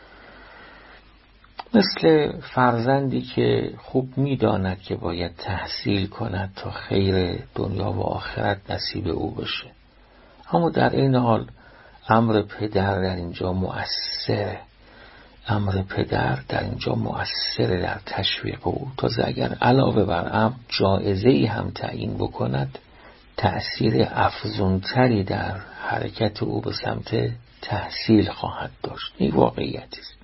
مثل فرزندی که خوب میداند که باید تحصیل کند تا خیر دنیا و آخرت نصیب او بشه، اما در این حال امر پدر در اینجا مؤثره. امر پدر در اینجا مؤثره در تشویق او، تازه اگر علاوه بر امر جایزه‌ای هم تعیین بکند، تأثیر افزونتری در حرکت او به سمت تحصیل خواهد داشت. این واقعیتی است.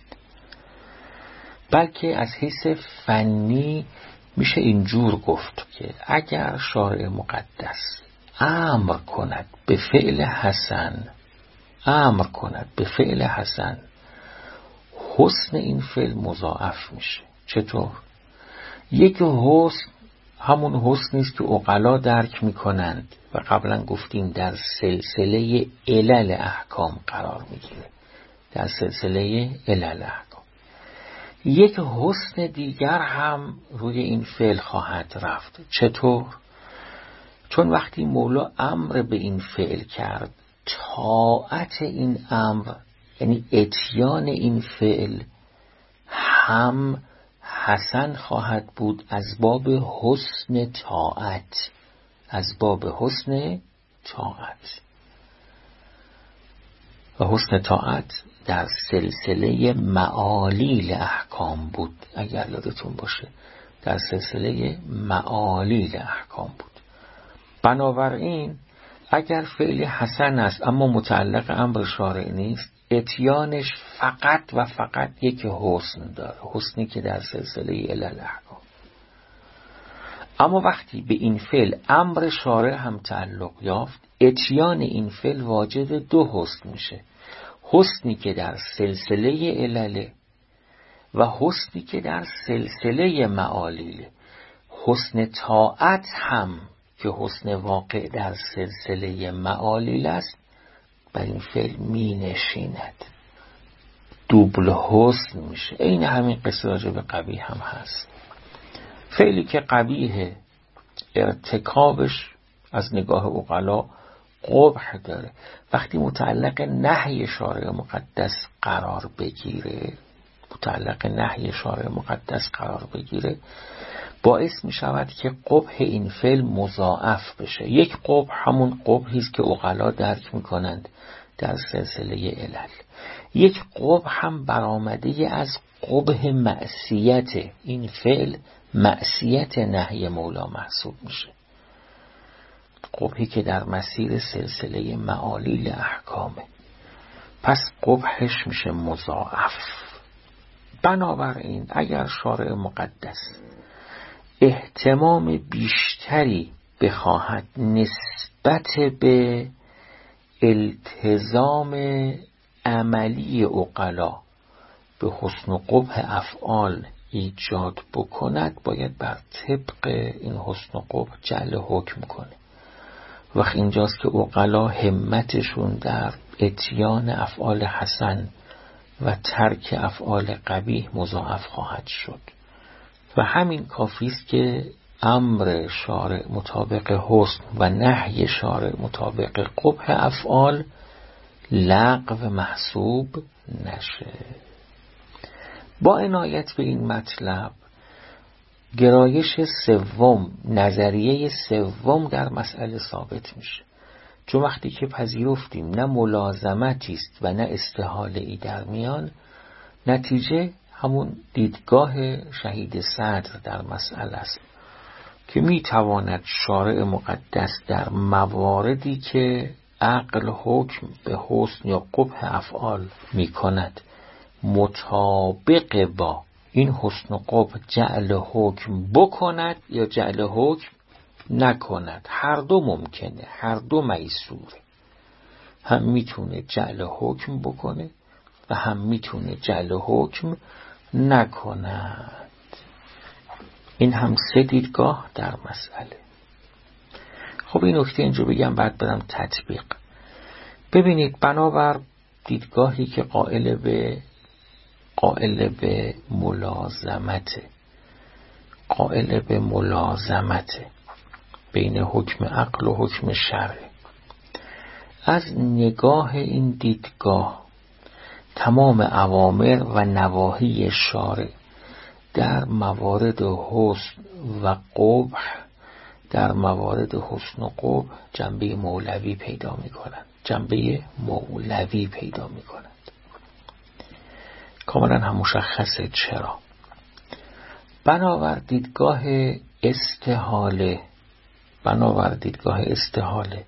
بلکه از حیث فنی میشه اینجور گفت که اگر شارع مقدس امر کند به فعل حسن، امر کند به فعل حسن، حسن این فعل مضاعف میشه. چطور؟ یک حسن همون حسنی است که عقلا درک میکنند و قبلا گفتیم در سلسله علل احکام قرار میگیره، در سلسله علل احکام. یک حسن دیگر هم روی این فعل خواهد رفت. چطور؟ چون وقتی مولا امر به این فعل کرد، طاعت این امر یعنی اتیان این فعل هم حسن خواهد بود از باب حسن طاعت، از باب حسن طاعت. و حسن طاعت در سلسله معالیل احکام بود، اگر یادتون باشه در سلسله معالیل احکام بود. بنابراین اگر فعل حسن است اما متعلق امر شارع نیست، اتیانش فقط و فقط یک حسن داره، حسنی که در سلسله علل احکام. اما وقتی به این فعل امر شارع هم تعلق یافت، اتیان این فعل واجد دو حسن میشه، حسنی که در سلسله علل و حسنی که در سلسله معالیل. حسن طاعت هم که حسن واقع در سلسله معالیل است بر این فعل می نشیند، دوبل حسن میشه. این همین قصه راجع به قبیح هم هست. فعلی که قبیح ارتکابش از نگاه عقلا قبح داره، وقتی متعلق نهی شارع مقدس قرار بگیره متعلق نهی شارع مقدس قرار بگیره باعث می شود که قبح این فعل مضاعف بشه. یک قبح همون قبحی است که عقلا درک می کنند در سلسله علل. یک قبح هم برآمده از قبح معصیت، این فعل معصیت نهی مولا محسوب میشه، قبحی که در مسیر سلسله معالیل احکامه، پس قبحش میشه مضاعف. بنابراین اگر شارع مقدس اهتمام بیشتری بخواهد نسبت به التزام عملی عقلا به حسن و قبح افعال ایجاد بکند، باید بر طبق این حسن و قبح جعل حکم کنه. وقت اینجاست که عقلا همتشون در اتیان افعال حسن و ترک افعال قبیح مضاعف خواهد شد. و همین کافی است که امر شارع مطابق حسن و نهی شارع مطابق قبح افعال لغو محسوب نشه. با عنایت به این مطلب، گرایش سوم، نظریه سوم در مسئله ثابت میشه. چون وقتی که پذیرفتیم نه ملازمتی است و نه استحاله ای در میان، نتیجه همون دیدگاه شهید صدر در مسئله است که میتواند شارع مقدس در مواردی که عقل حکم به حسن یا قبح افعال میکند مطابق با این حسن و قبح جعل حکم بکند یا جعل حکم نکند. هر دو ممکنه، هر دو میسوره. هم میتونه جعل حکم بکنه و هم میتونه جعل حکم نکند. این هم سه دیدگاه در مسئله. خب این نکته اینجا بگم بعد برم تطبیق. ببینید، بنابر دیدگاهی که قائل به قائل به ملازمت قائل به ملازمت بین حکم عقل و حکم شرع، از نگاه این دیدگاه تمام اوامر و نواهی شارع در موارد حسن و قبح در موارد حسن و قبح جنبه مولوی پیدا می کنند جنبه مولوی پیدا می کنند کاملا هم مشخصه. چرا؟ بنابر دیدگاه استحاله بنابر دیدگاه استحاله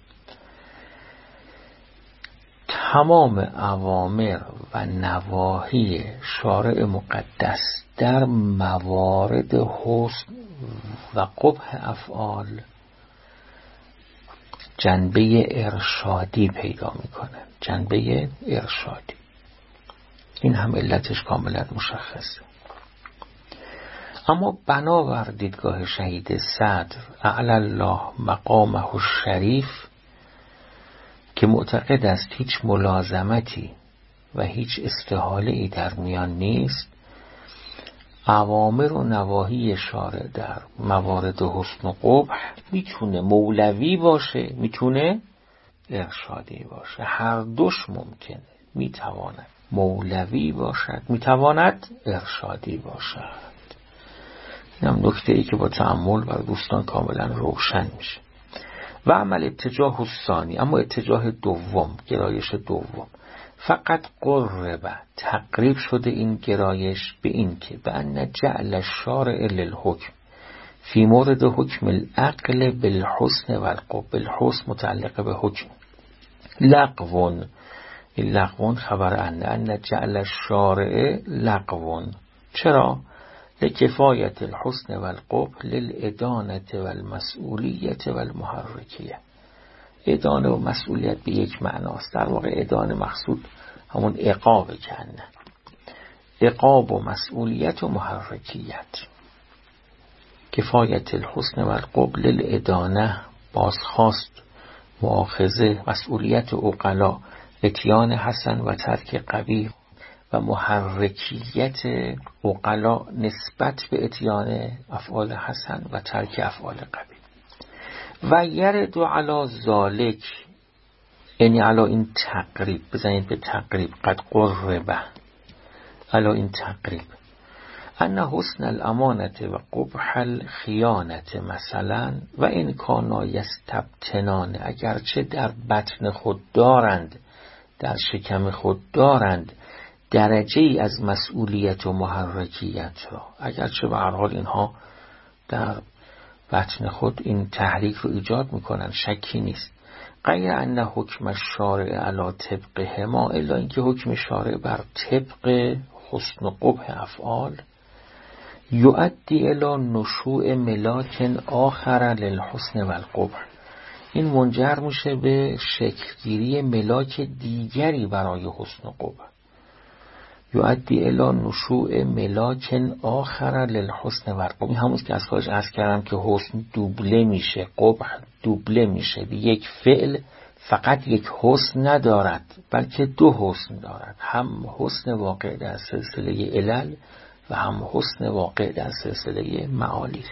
تمام اوامر و نواهی شارع مقدس در موارد حسن و قبح افعال جنبه ارشادی پیدا میکنن جنبه ارشادی. این هم علتش کاملا مشخصه. اما بنابر دیدگاه شهید صدر اعلی الله مقامه الشریف که معتقد است هیچ ملازمتی و هیچ استحاله‌ای در میان نیست، اوامر و نواهی شارع در موارد حسن و قبح میتونه مولوی باشه، میتونه ارشادی باشه. هر دوش ممکنه. میتواند مولوی باشد، میتواند ارشادی باشد. این هم نکته ای که با تأمل بر دوستان کاملا روشن میشه. و عمل اتجاه الثانی، اما اتجاه دوم، گرایش دوم، فقط قرب، تقریب شده این گرایش به این که به ان جعل الشارع للحکم فی مورد حکم العقل بالحسن و القبح. بالحسن متعلق به حکم، لغون، این لغون خبر ان ان جعل الشارع لغون. چرا؟ لکفایت الحسن و القبح للادانت و المسئولیت و المحرکیه. ادانه و مسئولیت به یک معناست. در واقع ادانه مقصود همون عقاب کنه، عقاب و مسئولیت و محرکیت. کفایت الحسن و القبح للادانه، بازخواست، مؤاخذه، مسئولیت عقلا، اتیان حسن و ترک قبیح، و محرکیت عقلا نسبت به اتیان افعال حسن و ترک افعال قبیح. و یرد علی ذالک، یعنی علی این تقریب، بزنید به تقریب، قد قربه، علی این تقریب، ان حسن الامانت و قبح الخیانت مثلا و این کانا یستبطنان، اگرچه در بطن خود دارند، در شکم خود دارند درجه ای از مسئولیت و محرکیت را، اگرچه به هر حال اینها در بطن خود این تحریک رو ایجاد میکنن، شکی نیست. غیر ان حکم الشارع علی طبقهما، الا اینکه حکم شارع بر طبق حسن و قبح افعال یؤدی الی نشوء ملاک آخر للحسن و القبح، این منجر میشه به شکلگیری ملاک دیگری برای حسن و قبح. یؤدی الی نشوء ملاک آخر للحسن و القبح، این همونست که از خواهش عرض کردم که حسن دوبله میشه، قبح دوبله میشه. به یک فعل فقط یک حسن ندارد، بلکه دو حسن دارد، هم حسن واقع در سلسله علل و هم حسن واقع در سلسله معالیل.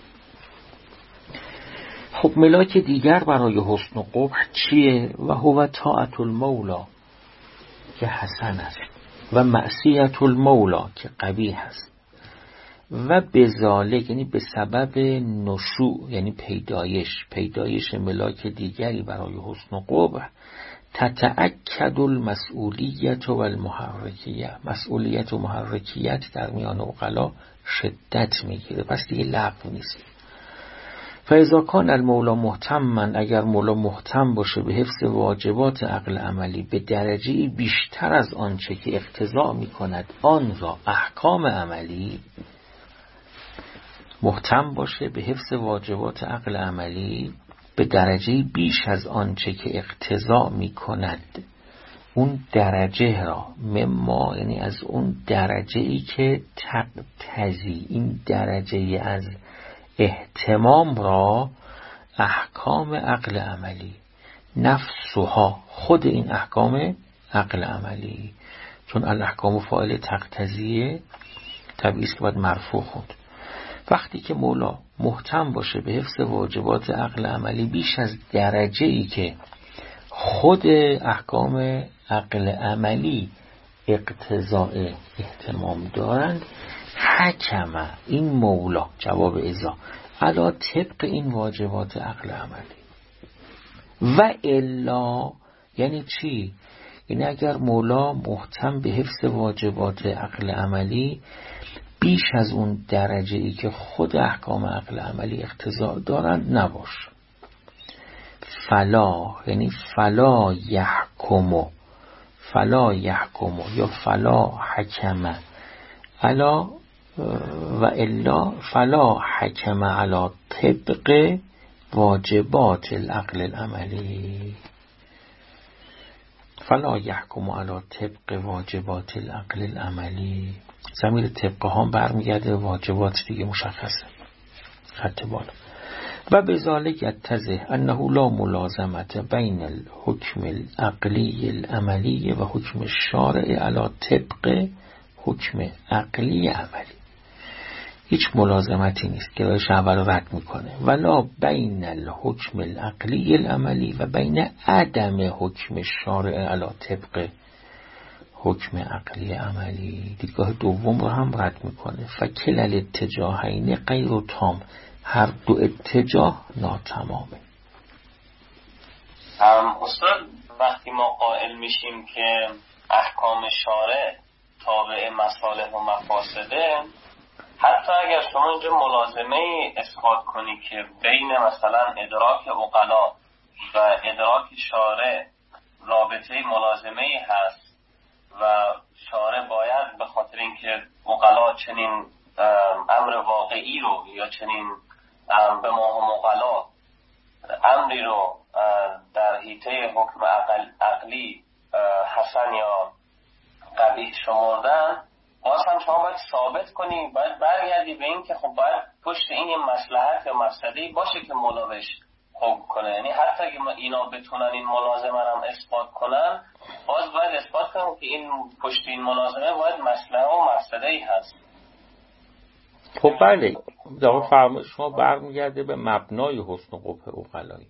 خب ملاک دیگر برای حسن و قبح چیه؟ و هو طاعت المولا که حسن است و معصیت المولا که قبیح است. و بذالک، یعنی به سبب نشوع، یعنی پیدایش پیدایش ملاک دیگری برای حسن و قبح، تتأکد المسئولیت و المحرکیه، مسئولیت و محرکیت در میان عقلا شدت میگیره، پس دیگه لغو نیست. فاذا کان المولا مهتما، اگر مولا مهتم باشه به حفظ واجبات عقل عملی به درجه بیشتر از آنچه که اقتضا میکند آن را احکام عملی، مهتم باشه به حفظ واجبات عقل عملی به درجه بیش از آنچه که اقتضا میکند اون درجه را، مما یعنی از اون درجه ای که تقتضی، این درجه از اهتمام را، احکام عقل عملی، نفسها، خود این احکام عقل عملی، چون الاحکام فاعل تقتضیه طبیعی است که باید مرفوع خوند. وقتی که مولا مهتم باشه به حفظ واجبات عقل عملی بیش از درجه ای که خود احکام عقل عملی اقتضاء اهتمام دارند، حکم این مولا، جواب ازا، علا طبق این واجبات عقل عملی. و الا یعنی چی؟ یعنی اگر مولا مهتم به حفظ واجبات عقل عملی بیش از اون درجه ای که خود احکام عقل عملی اقتضا دارند نباش. فلا یعنی فلا یحکمو، فلا یحکمو یا فلا حکمه علا و الا فلا حکم علی طبق واجبات العقل العملی، فلا یحکم علی طبق واجبات العقل العملی. ضمیر طبق هم برمیگرده واجبات دیگه مشخصه، خط بالا. و بذالک یتضح انه لا ملازمت بین الحکم العقلی العملی و حکم الشارع علی طبق حکم عقلی عملی، هیچ ملازمتی نیست که روش اول رد میکنه. ولا بین الحکم العقلی العملی و بین عدم حکم الشارع علی طبق حکم عقلی عملی. دیدگاه دوم رو هم رد میکنه. فکل الاتجاهین غیر تام، هر دو اتجاه ناتمامه. استاد وقتی ما قائل میشیم که احکام شارع تابع مصالح و مفاسده، حتی اگر شما اینجا ملازمه اثبات کنی که بین مثلا ادراک عقلا و ادراک شارع رابطه ملازمه هست و شارع باید به خاطر اینکه عقلا چنین امر واقعی رو یا چنین به ما عقلا امری رو در حیطه حکم عقل عقلی حسن یا قبیح شمردن، باز هم شما باید ثابت کنی، باید برگردی به این که خب باید پشت این یه مصلحت یا مفسده‌ای باشه که مولا بهش حکم کنه. یعنی حتی اگه اینا بتونن این ملازمه رو اثبات کنن، باز باید اثبات کنن که این پشت این ملازمه باید مصلحت و مفسده‌ای هست. خب بله، در فرمایش شما برمیگرده به مبنای حسن و قبح عقلایی.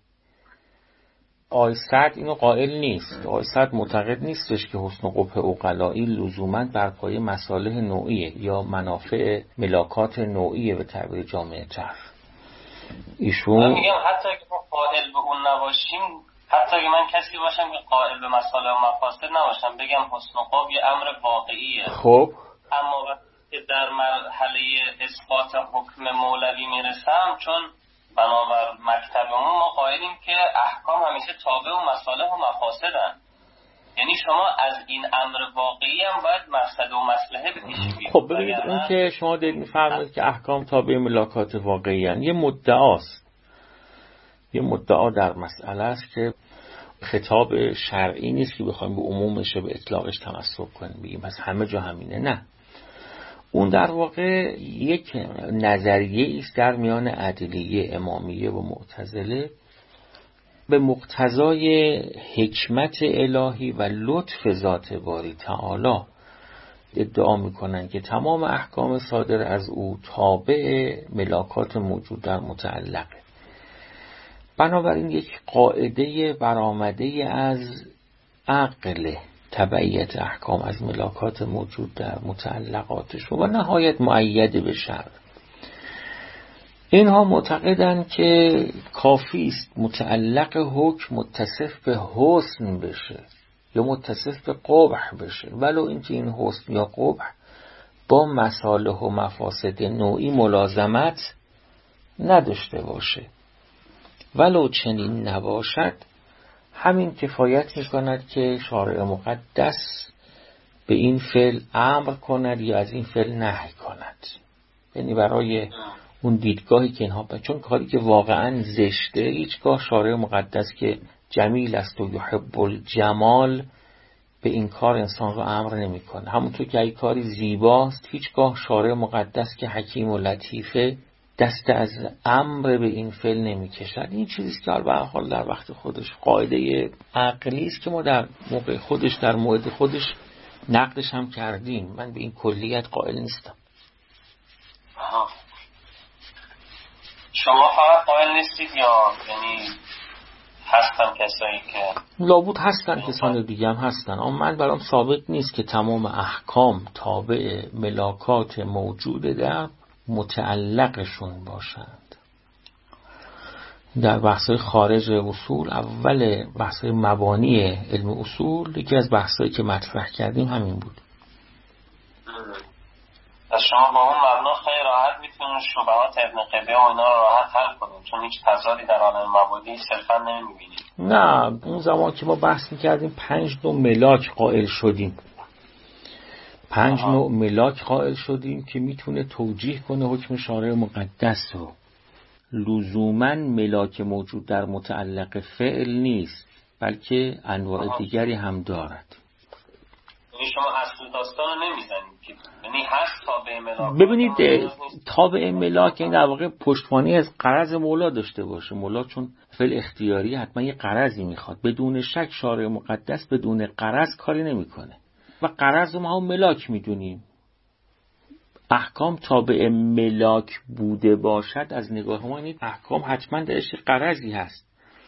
آقای سعد اینو قائل نیست. آقای سعد معتقد نیستش که حسن و قبح عقلایی لزوماً بر پایه مصالح نوعیه یا منافع ملاکات نوعیه به تعبیر جامعه طرف. ایشون من میگم حتی اگه ما قائل به اون نباشیم، حتی اگه من کسی باشم که قائل به مصالح و مفاسد نباشم، بگم حسن و قبح یه امر واقعیه، خب اما وقتی در مرحله اثبات حکم مولوی میرسم، چون بنابر مکتبمون ما قائلیم که احکام همیشه تابع و مصالح و مفاسدن. یعنی شما از این امر واقعی هم باید مفسد و مصلحه به پیش بیارید. خب ببینید اون که شما دارید میفرمایید که احکام تابع ملاکات واقعی هستند، یه مدعاست. یه مدعا در مسئله است که خطاب شرعی نیست که بخوایم به عمومش به اطلاقش تمسک کنیم بگیم پس همه جا همینه. نه، اون در واقع یک نظریه است در میان عدلیه امامیه و معتزله به مقتضای حکمت الهی و لطف ذات باری تعالی ادعا میکنن که تمام احکام صادر از او تابع ملاکات موجود در متعلقه. بنابراین یک قاعده برآمده از عقل تبعیت احکام از ملاکات موجود در متعلقاتش و نهایت مؤید به شرع. اینها معتقدند که کافی است متعلق حکم متصف به حسن بشه یا متصف به قبح بشه، ولو اینکه این حسن یا قبح با مصالح و مفاسد نوعی ملازمت نداشته باشه. ولو چنین نباشد، همین کفایت میکند که شارع مقدس به این فعل امر کند یا از این فعل نهی کند. یعنی برای اون دیدگاهی که اینها با... چون کاری که واقعا زشته، هیچگاه شارع مقدس که جمیل است و یحب الجمال به این کار انسان رو امر نمی کنه. همونطور که این کاری زیباست، هیچگاه شارع مقدس که حکیم و لطیفه دست از امر به این فعل نمی کشد. این چیزیست که به هر حال در وقت خودش قاعده عقلی است که ما در موقع خودش در موعد خودش نقدش هم کردیم. من به این کلیت قائل نیستم. آها. شما فقط قائل نیستید یا یعنی هستن کسایی که لابد هستن کسان دیگه هم هستن، اما من برام ثابت نیست که تمام احکام تابع ملاکات موجود در متعلقشون باشند. در بحث‌های خارج اصول، اول بحث‌های مبانی علم اصول، یکی از بحث‌هایی که مطرح کردیم همین بود. از شما با اون مبنا خیلی راحت میتونید شبهات ابن قبیه و اینا رو راحت حل کنید، چون هیچ تضادی در عالم مبادی صرفا نمیبینید. نه، اون زمان که ما بحث میکردیم پنج نوع ملاک قائل شدیم. پنج آه. نوع ملاک قائل شدیم که میتونه توجیه کنه حکم شارع مقدس رو. لزوماً ملاک موجود در متعلق فعل نیست، بلکه انواع آه. دیگری هم دارد. یعنی شما اصل داستان رو نمیزنید که یعنی هست تابع ملاک. ببینید تابع ملاک این در واقع پشتوانه از غرض مولا داشته باشه. مولا چون فعل اختیاری حتما یه غرضی میخواد. بدون شک شارع مقدس بدون غرض کاری نمیکنه و غرض ما هم ملاک میدونیم. احکام تابع ملاک بوده باشد از نگاه ما این احکام حتما درش غرضی هست.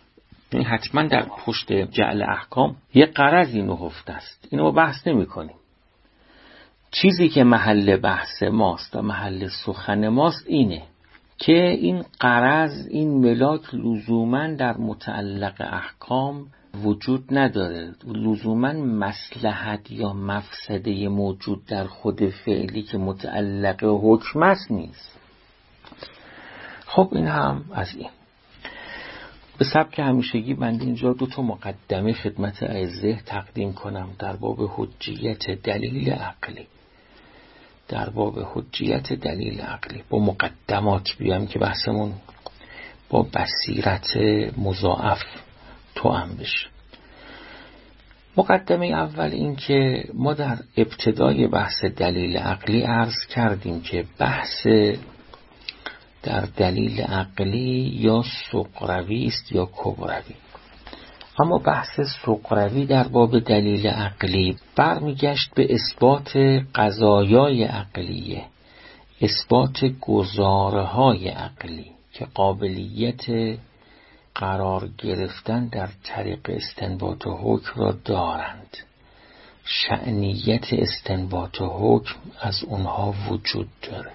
یعنی حتما در پشت جعل احکام یه غرضی نهفته است. اینو ما بحث نمی کنیم. چیزی که محل بحث ماست و محل سخن ماست اینه که این غرض، این ملاک لزوما در متعلق احکام وجود نداره. لزوما مصلحت یا مفسده موجود در خود فعلی که متعلق حکم است نیست. خب این هم از این. به سبک همیشگی بنده اینجا دو تا مقدمه خدمت اعزه تقدیم کنم در باب حجیت دلیل عقلی. در باب حجیت دلیل عقلی با مقدمات بیام که بحثمون با بصیرت مضاعف توأم بشه. مقدمه اول این که ما در ابتدای بحث دلیل عقلی عرض کردیم که بحث در دلیل عقلی یا صغروی است یا کبروی. اما بحث صغروی در باب دلیل عقلی برمیگشت به اثبات قضایای عقلیه، اثبات گزاره‌های عقلی که قابلیت قرار گرفتن در طریق استنباط حکم را دارند. شأنیت استنباط حکم از اونها وجود داره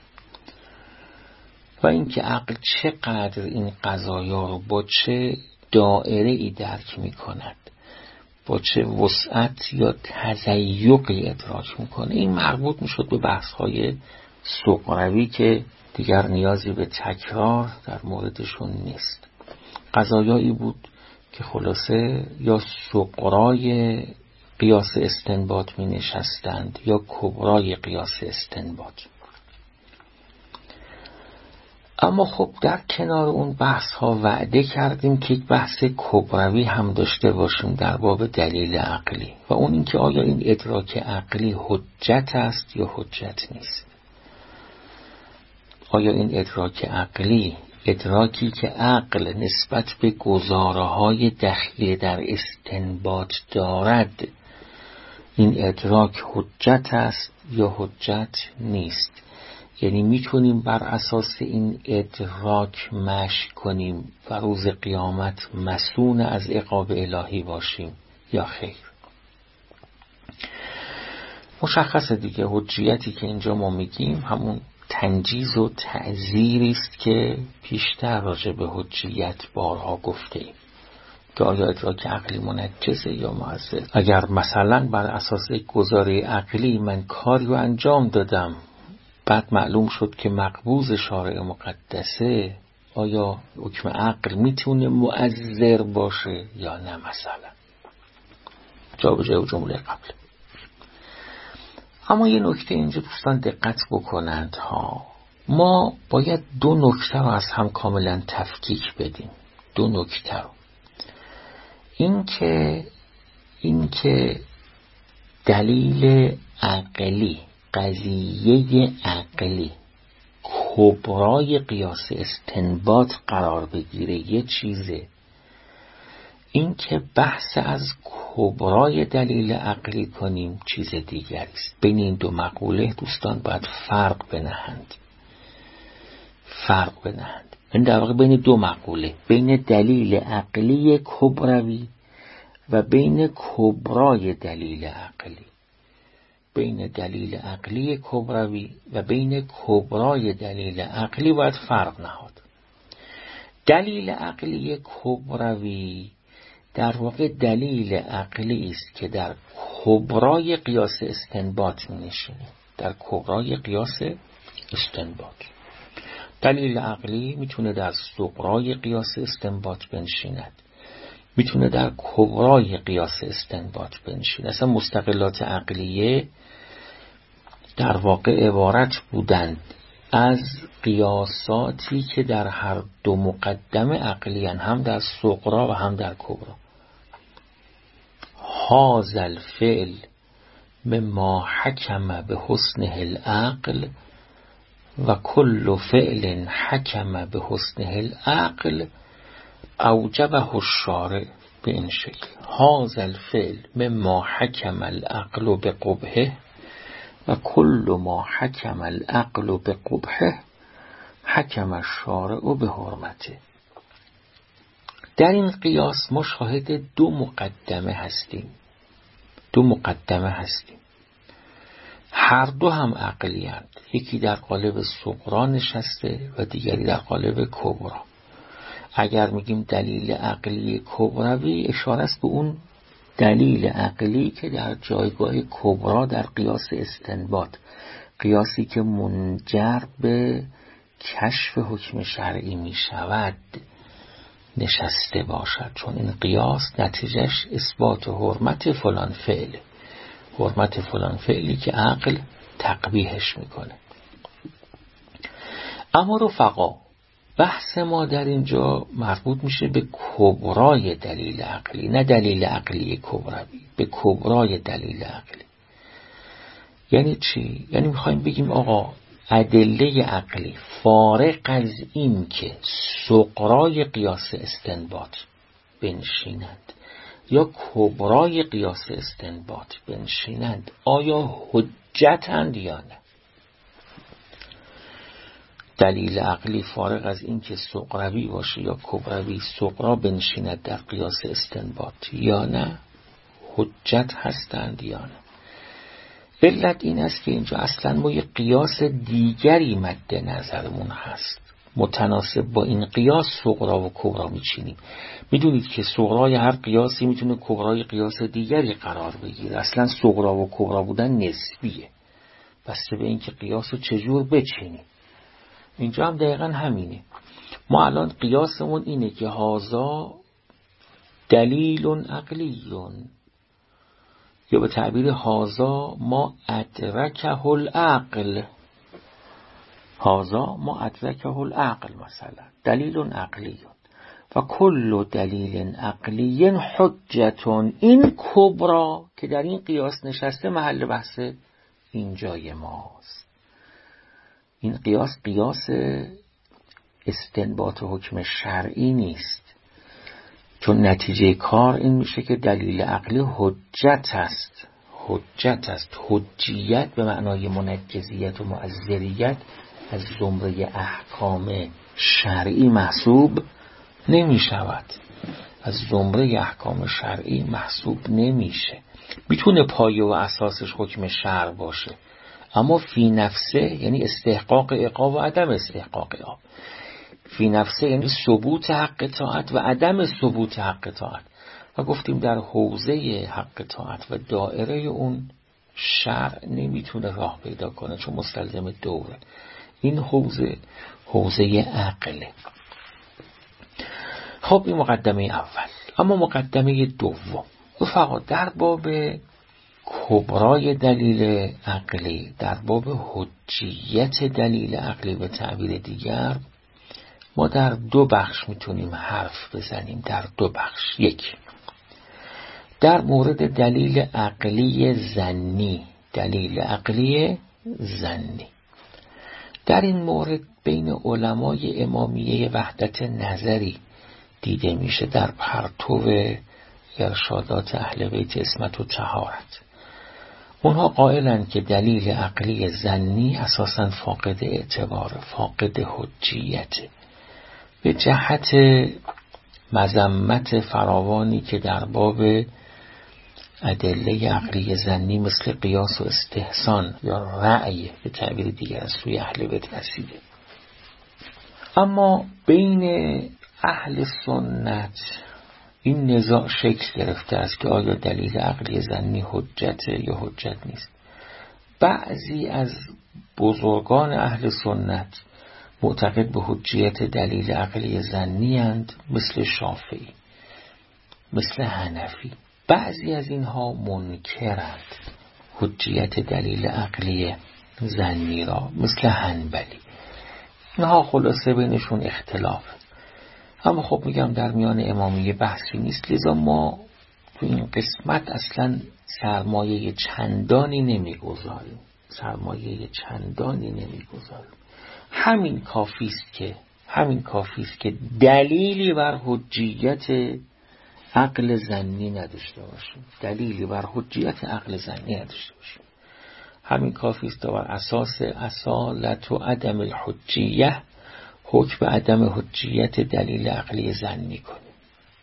و اینکه عقل چقدر این قضایا رو با چه دائره ای درک می کند، با چه وسعت یا تضیقی ادراک می کنه، این مربوط می شد به بحث های صغروی که دیگر نیازی به تکرار در موردشون نیست. قضایایی بود که خلاصه یا صغرای قیاس استنباط می نشستند یا کبرای قیاس استنباط. اما خب در کنار اون بحث ها وعده کردیم که یک بحث کبروی هم داشته باشیم در باب دلیل عقلی و اون این که آیا این ادراک عقلی حجت است یا حجت نیست. آیا این ادراک عقلی، ادراکی که عقل نسبت به گزاره‌های دخیل در استنباط دارد، این ادراک حجت است یا حجت نیست. یعنی میتونیم بر اساس این ادراک مشی کنیم و روز قیامت مسئول از عقاب الهی باشیم یا خیر. مشخصه دیگه حجیتی که اینجا ما میگیم همون تنجیز و تعزیری است که پیشتر راجع به حجیت بارها گفته ایم که آیا ادراک عقلی منجزه یا معزز. اگر مثلا بر اساس گزاره عقلی من کاری رو انجام دادم بعد معلوم شد که مقبوض شارع مقدسه، آیا حکم عقل میتونه مؤثر باشه یا نه؟ مثلا جواب جای جمله قبل. اما یه نکته اینجا دوستان دقت بکنند ها، ما باید دو نکته رو از هم کاملا تفکیک بدیم. دو نکته رو، این که این که دلیل عقلی، قضیه عقلی کبرای قیاس استنباط قرار بگیره یه چیزه، این که بحث از کبرای دلیل عقلی کنیم چیز دیگری است. بین این دو مقوله دوستان باید فرق بنهند فرق بنهند این در واقع بین دو مقوله، بین دلیل عقلی کبروی و بین کبرای دلیل عقلی. بین دلیل عقلی کبروی و بین کبرای دلیل عقلی باید فرق نهاد. دلیل عقلی کبروی در واقع دلیل عقلی است که در کبرای قیاس استنباط می‌نشیند. در کبرای قیاس استنباط دلیل عقلی میتونه در صغرای قیاس استنباط بنشیند، میتونه در کبرای قیاس استنباط بنشیند. اصلا مستقلات عقلیه در واقع عبارت بودند از قیاساتی که در هر دو مقدمه عقلی هن، هم در صغرا و هم در کبرا. هذا الفعل مما حکم به حسنه العقل و کل فعل حکم به حسنه العقل اوجبه الشارع به این شکل: هذا الفعل مما حکم العقل بقبحه و کل ما حکم العقل بقبحه حکم الشارع به حرمته. در این قیاس ما شاهد دو مقدمه هستیم دو مقدمه هستیم هر دو هم عقلی هستند. یکی در قالب صغرا نشسته و دیگری در قالب کبرا. اگر میگیم دلیل عقلی کبروی، اشاره است به اون دلیل عقلی که در جایگاه کبرا در قیاس استنباط، قیاسی که منجر به کشف حکم شرعی می شود، نشسته باشد. چون این قیاس نتیجهش اثبات حرمت فلان فعل، حرمت فلان فعلی که عقل تقبیحش میکنه. اما رفقا، بحث ما در اینجا مربوط میشه به کبرای دلیل عقلی، نه دلیل عقلی کبروی، به کبرای دلیل عقلی. یعنی چی؟ یعنی میخوایم بگیم آقا ادله عقلی فارغ از این که صغرای قیاس استنباط بنشینند یا کبرای قیاس استنباط بنشینند، آیا حجتند یا نه؟ دلیل عقلی فارغ از این که صغروی باشه یا کبروی، صغرا بنشیند در قیاس استنباط یا نه، حجت هستند یا نه؟ علت این است که اینجا اصلا ما یک قیاس دیگری مد نظرمون هست، متناسب با این قیاس صغرا و کبرا میچینیم. میدونید که صغرای هر قیاسی میتونه کبرای قیاس دیگری قرار بگیره. اصلا صغرا و کبرا بودن نسبیه، بسته به این که قیاس رو چجور بچینیم. اینجا هم دقیقا همینه. ما الان قیاسمون اینه که هازا دلیل عقلیون، یا به تعبیر هازا ما ادرکه العقل، هازا ما ادرکه العقل، مثلا دلیل عقلیون و کل دلیل عقلی حجتون. این کبرا که در این قیاس نشسته محل بحث اینجای ماست. این قیاس قیاس استنباط حکم شرعی نیست، چون نتیجه کار این میشه که دلیل عقلی حجت است. حجت است. حجیت به معنای منجزیت و معذریت از زمره احکام شرعی محسوب نمی شود. از زمره احکام شرعی محسوب نمیشه. میتونه پایه و اساسش حکم شرع باشه، اما فی نفسه یعنی استحقاق عقاب و عدم استحقاق عقاب. فی نفسه یعنی ثبوت حق طاعت و عدم ثبوت حق طاعت. و گفتیم در حوزه حق طاعت و دائره اون شرع نمیتونه راه پیدا کنه، چون مستلزم دوره. این حوزه حوزه عقله. خب این مقدمه اول. اما مقدمه دوم، رفقا، در باب کبرای دلیل عقلی، در باب حجیت دلیل عقلی به تعبیر دیگر، ما در دو بخش میتونیم حرف بزنیم. در دو بخش. یک، در مورد دلیل عقلی ظنی، دلیل عقلی ظنی. در این مورد بین علمای امامیه وحدت نظری دیده میشه در پرتو ارشادات اهل بیت عصمت و طهارت. اونها قائلند که دلیل عقلی ظنی اساساً فاقد اعتبار، فاقد حجیت، به جهت مذمت فراوانی که در باب ادله عقلی ظنی مثل قیاس و استحسان یا رأی به تعبیر دیگر از سوی اهل بیت رسیده. اما بین اهل سنت این نزاع شکل گرفته است که آیا دلیل عقلی ظنی حجت یا حجت نیست. بعضی از بزرگان اهل سنت معتقد به حجیت دلیل عقلی ظنی اند، مثل شافعی، مثل حنفی. بعضی از اینها منکرند حجیت دلیل عقلی ظنی را، مثل حنبلی. اینها خلاصه بینشون اختلافه. اما خب میگم در میان امامیه بحثی نیست، لذا ما تو این قسمت اصلا سرمایه چندانی نمیگذاریم سرمایه چندانی نمیگذاریم همین کافیست که همین کافیست که دلیلی بر حجیت عقل ظنی نداشته باشیم دلیلی بر حجیت عقل ظنی نداشته باشیم همین کافیست تا بر اساس اصالت و عدم الحجیه حکم به عدم حجیت دلیل عقلی ظنی کنیم.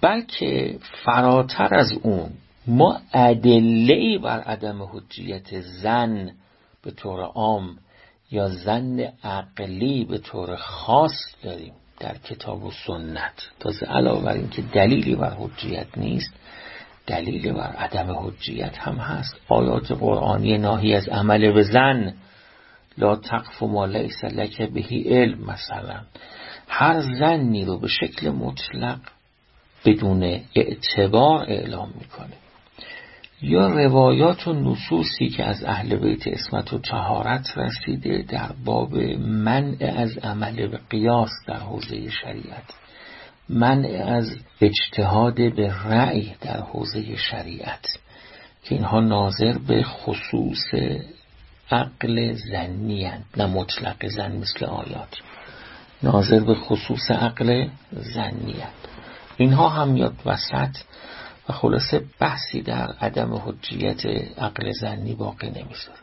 بلکه فراتر از اون ما ادله‌ای بر عدم حجیت زن به طور عام یا زن عقلی به طور خاص داریم در کتاب و سنت. تازه علاوه بر این که دلیلی بر حجیت نیست، دلیلی بر عدم حجیت هم هست. آیات قرآنی ناهی از عمل به زن، لا تقف ما لیس لک به علم، مثلا هر زنی رو به شکل مطلق بدون اعتبار اعلام میکنه. یا روایات و نصوصی که از اهل بیت عصمت و طهارت رسیده در باب منع از عمل به قیاس در حوزه شریعت، منع از اجتهاد به رأی در حوزه شریعت، که اینها ناظر به خصوص عقل زنی هستند، نه مطلق زن مثل آیات، ناظر به خصوص عقل زنی هستند. اینها هم میاد وسط و خلاصه بحثی در عدم حجیت عقل زنی باقی نمیذاره.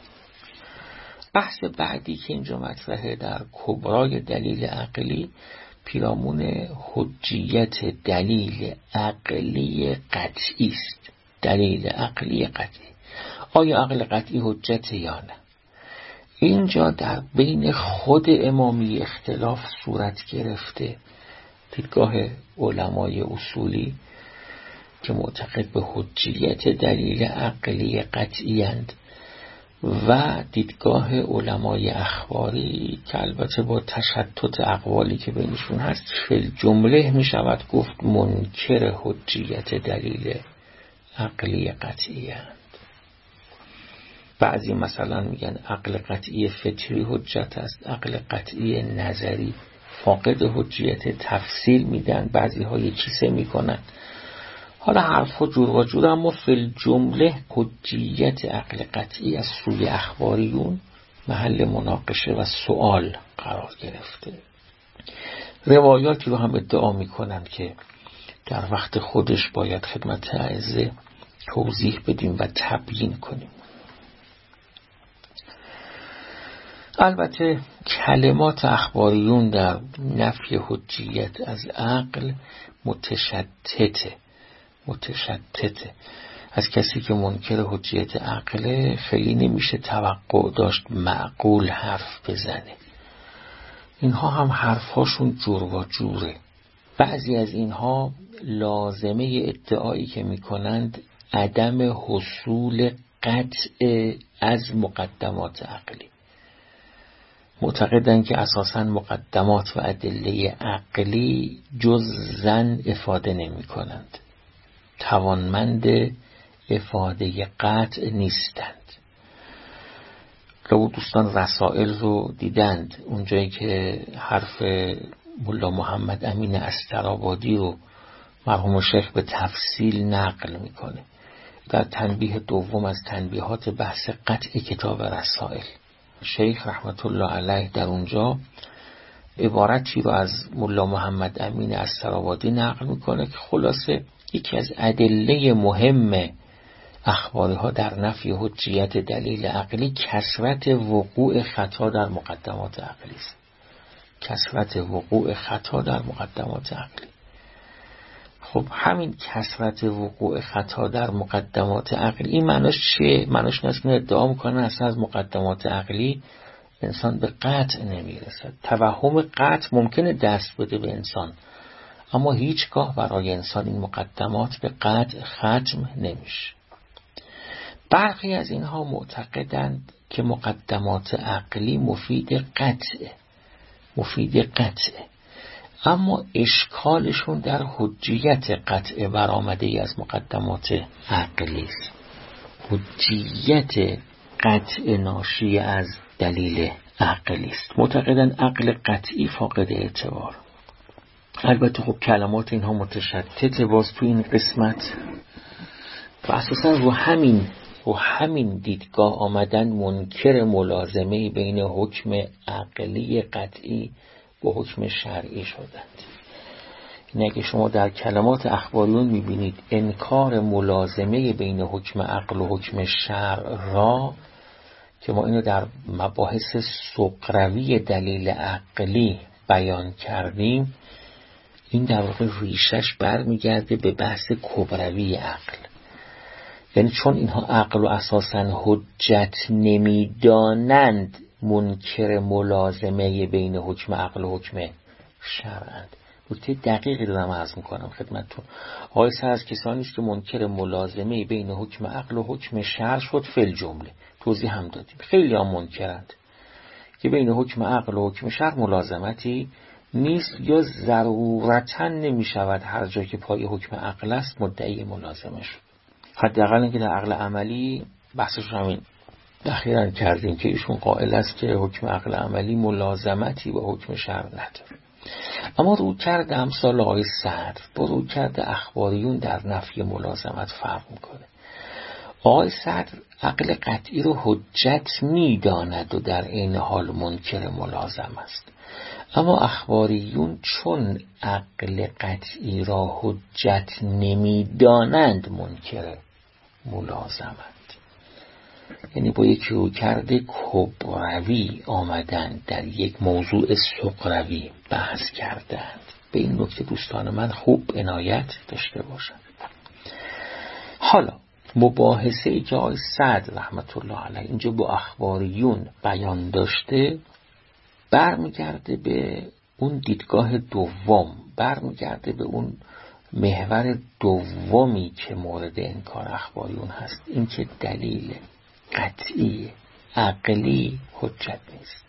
بحث بعدی که اینجا مطرحه در کبرای دلیل عقلی، پیرامون حجیت دلیل عقلی قطعی است. دلیل عقلی قطعی، آیا عقل قطعی حجت یا نه؟ اینجا در بین خود امامی اختلاف صورت گرفته. دیدگاه علمای اصولی که معتقد به حجیت دلیل عقلی قطعی اند و دیدگاه علمای اخباری که البته با تشتت اقوالی که بینشون هست فی جمله می شود گفت منکر حجیت دلیل عقلی قطعی اند. بعضی مثلا میگن عقل قطعی فطری حجت است، عقل قطعی نظری فاقد حجیت تفصیل میدن، بعضی ها یه چیزه میکنن. حالا حرف و جور و جور، اما فی الجمله حجیت عقل قطعی از سوی اخباریون محل مناقشه و سوال قرار گرفته. روایاتی رو هم ادعا میکنن که در وقت خودش باید خدمت اعزه توضیح بدیم و تبیین کنیم. البته کلمات اخباریون در نفی حجیت از عقل متشتته متشتته از کسی که منکر حجیت عقله خیلی نمیشه توقع داشت معقول حرف بزنه. اینها هم حرفاشون جور و جوره. بعضی از اینها لازمه ادعایی که میکنند عدم حصول قطع از مقدمات عقلی. معتقدند که اساساً مقدمات و ادله عقلی جز زن افاده نمی کنند، توانمند افاده قطع نیستند. لو دوستان رسائل رو دیدند، اونجایی که حرف ملا محمد امین استرآبادی رو مرحوم شیخ به تفصیل نقل میکنه در تنبیه دوم از تنبیهات بحث قطع کتاب رسائل. شیخ رحمت الله علیه در اونجا عبارتی رو از ملا محمد امین استرآبادی نقل میکنه که خلاصه یکی از ادله مهم اخباری ها در نفی حجیت دلیل عقلی کثرت وقوع خطا در مقدمات عقلی است. کثرت وقوع خطا در مقدمات عقلی. خب همین کثرت وقوع خطا در مقدمات عقلی این معناش چیه؟ معناش نیست که ادعا میکنن اصلا از مقدمات عقلی انسان به قطع نمیرسد. توهم قطع ممکنه دست بده به انسان، اما هیچگاه برای انسان این مقدمات به قطع ختم نمیشه. برخی از اینها معتقدند که مقدمات عقلی مفید قطعه مفید قطعه اما اشکالشون در حجیت قطع برآمده ای از مقدمات عقلی است. حجیت قطع ناشی از دلیل عقلی است. معتقدن عقل قطعی فاقد اعتبار. البته خب کلمات اینها متشتته باز تو این قسمت و اساسا رو همین رو همین دیدگاه آمدن منکر ملازمه بین حکم عقلی قطعی با حکم شرعی شدند. این اگه شما در کلمات اخباریون میبینید انکار ملازمه بین حکم عقل و حکم شرع را، که ما اینو در مباحث سقروی دلیل عقلی بیان کردیم، این در واقع ریشش برمیگرده به بحث کبروی عقل. یعنی چون اینها عقل و اساساً حجت نمیدانند، منکر ملازمه بین حکم عقل و حکم شرعند. نکته دقیقی دارم عرض میکنم خدمتتون. آقای سر از کسانی است که منکر ملازمه بین حکم عقل و حکم شرع شد فل جمله. توضیح هم دادیم خیلی هم منکرند که بین حکم عقل و حکم شرع ملازمتی نیست، یا ضرورتاً نمی شود هر جا که پای حکم عقل است مدعی ملازمه شد. حداقل اینکه در عقل عملی بحثش همین اخیراً کردیم که ایشون قائل است که حکم عقل عملی ملازمتی با حکم شرع نداره. اما رو کرده امثال آقای صدر با رو کرده اخباریون در نفی ملازمت فرق میکنه. آقای صدر عقل قطعی رو حجت میداند و در این حال منکر ملازم است، اما اخباریون چون عقل قطعی را حجت نمیدانند منکر ملازمند. یعنی با یک رو کرده کبروی آمدن در یک موضوع صغروی بحث کردند. به این نکته دوستان من خوب عنایت داشته باشند. حالا مباحثه ای که آقای سعد رحمت الله علیه اینجا با اخباریون بیان داشته برمیگرده به اون دیدگاه دوم، برمیگرده به اون محور دومی که مورد انکار اخباریون هست، این که دلیل قطعی عقلی حجت نیست.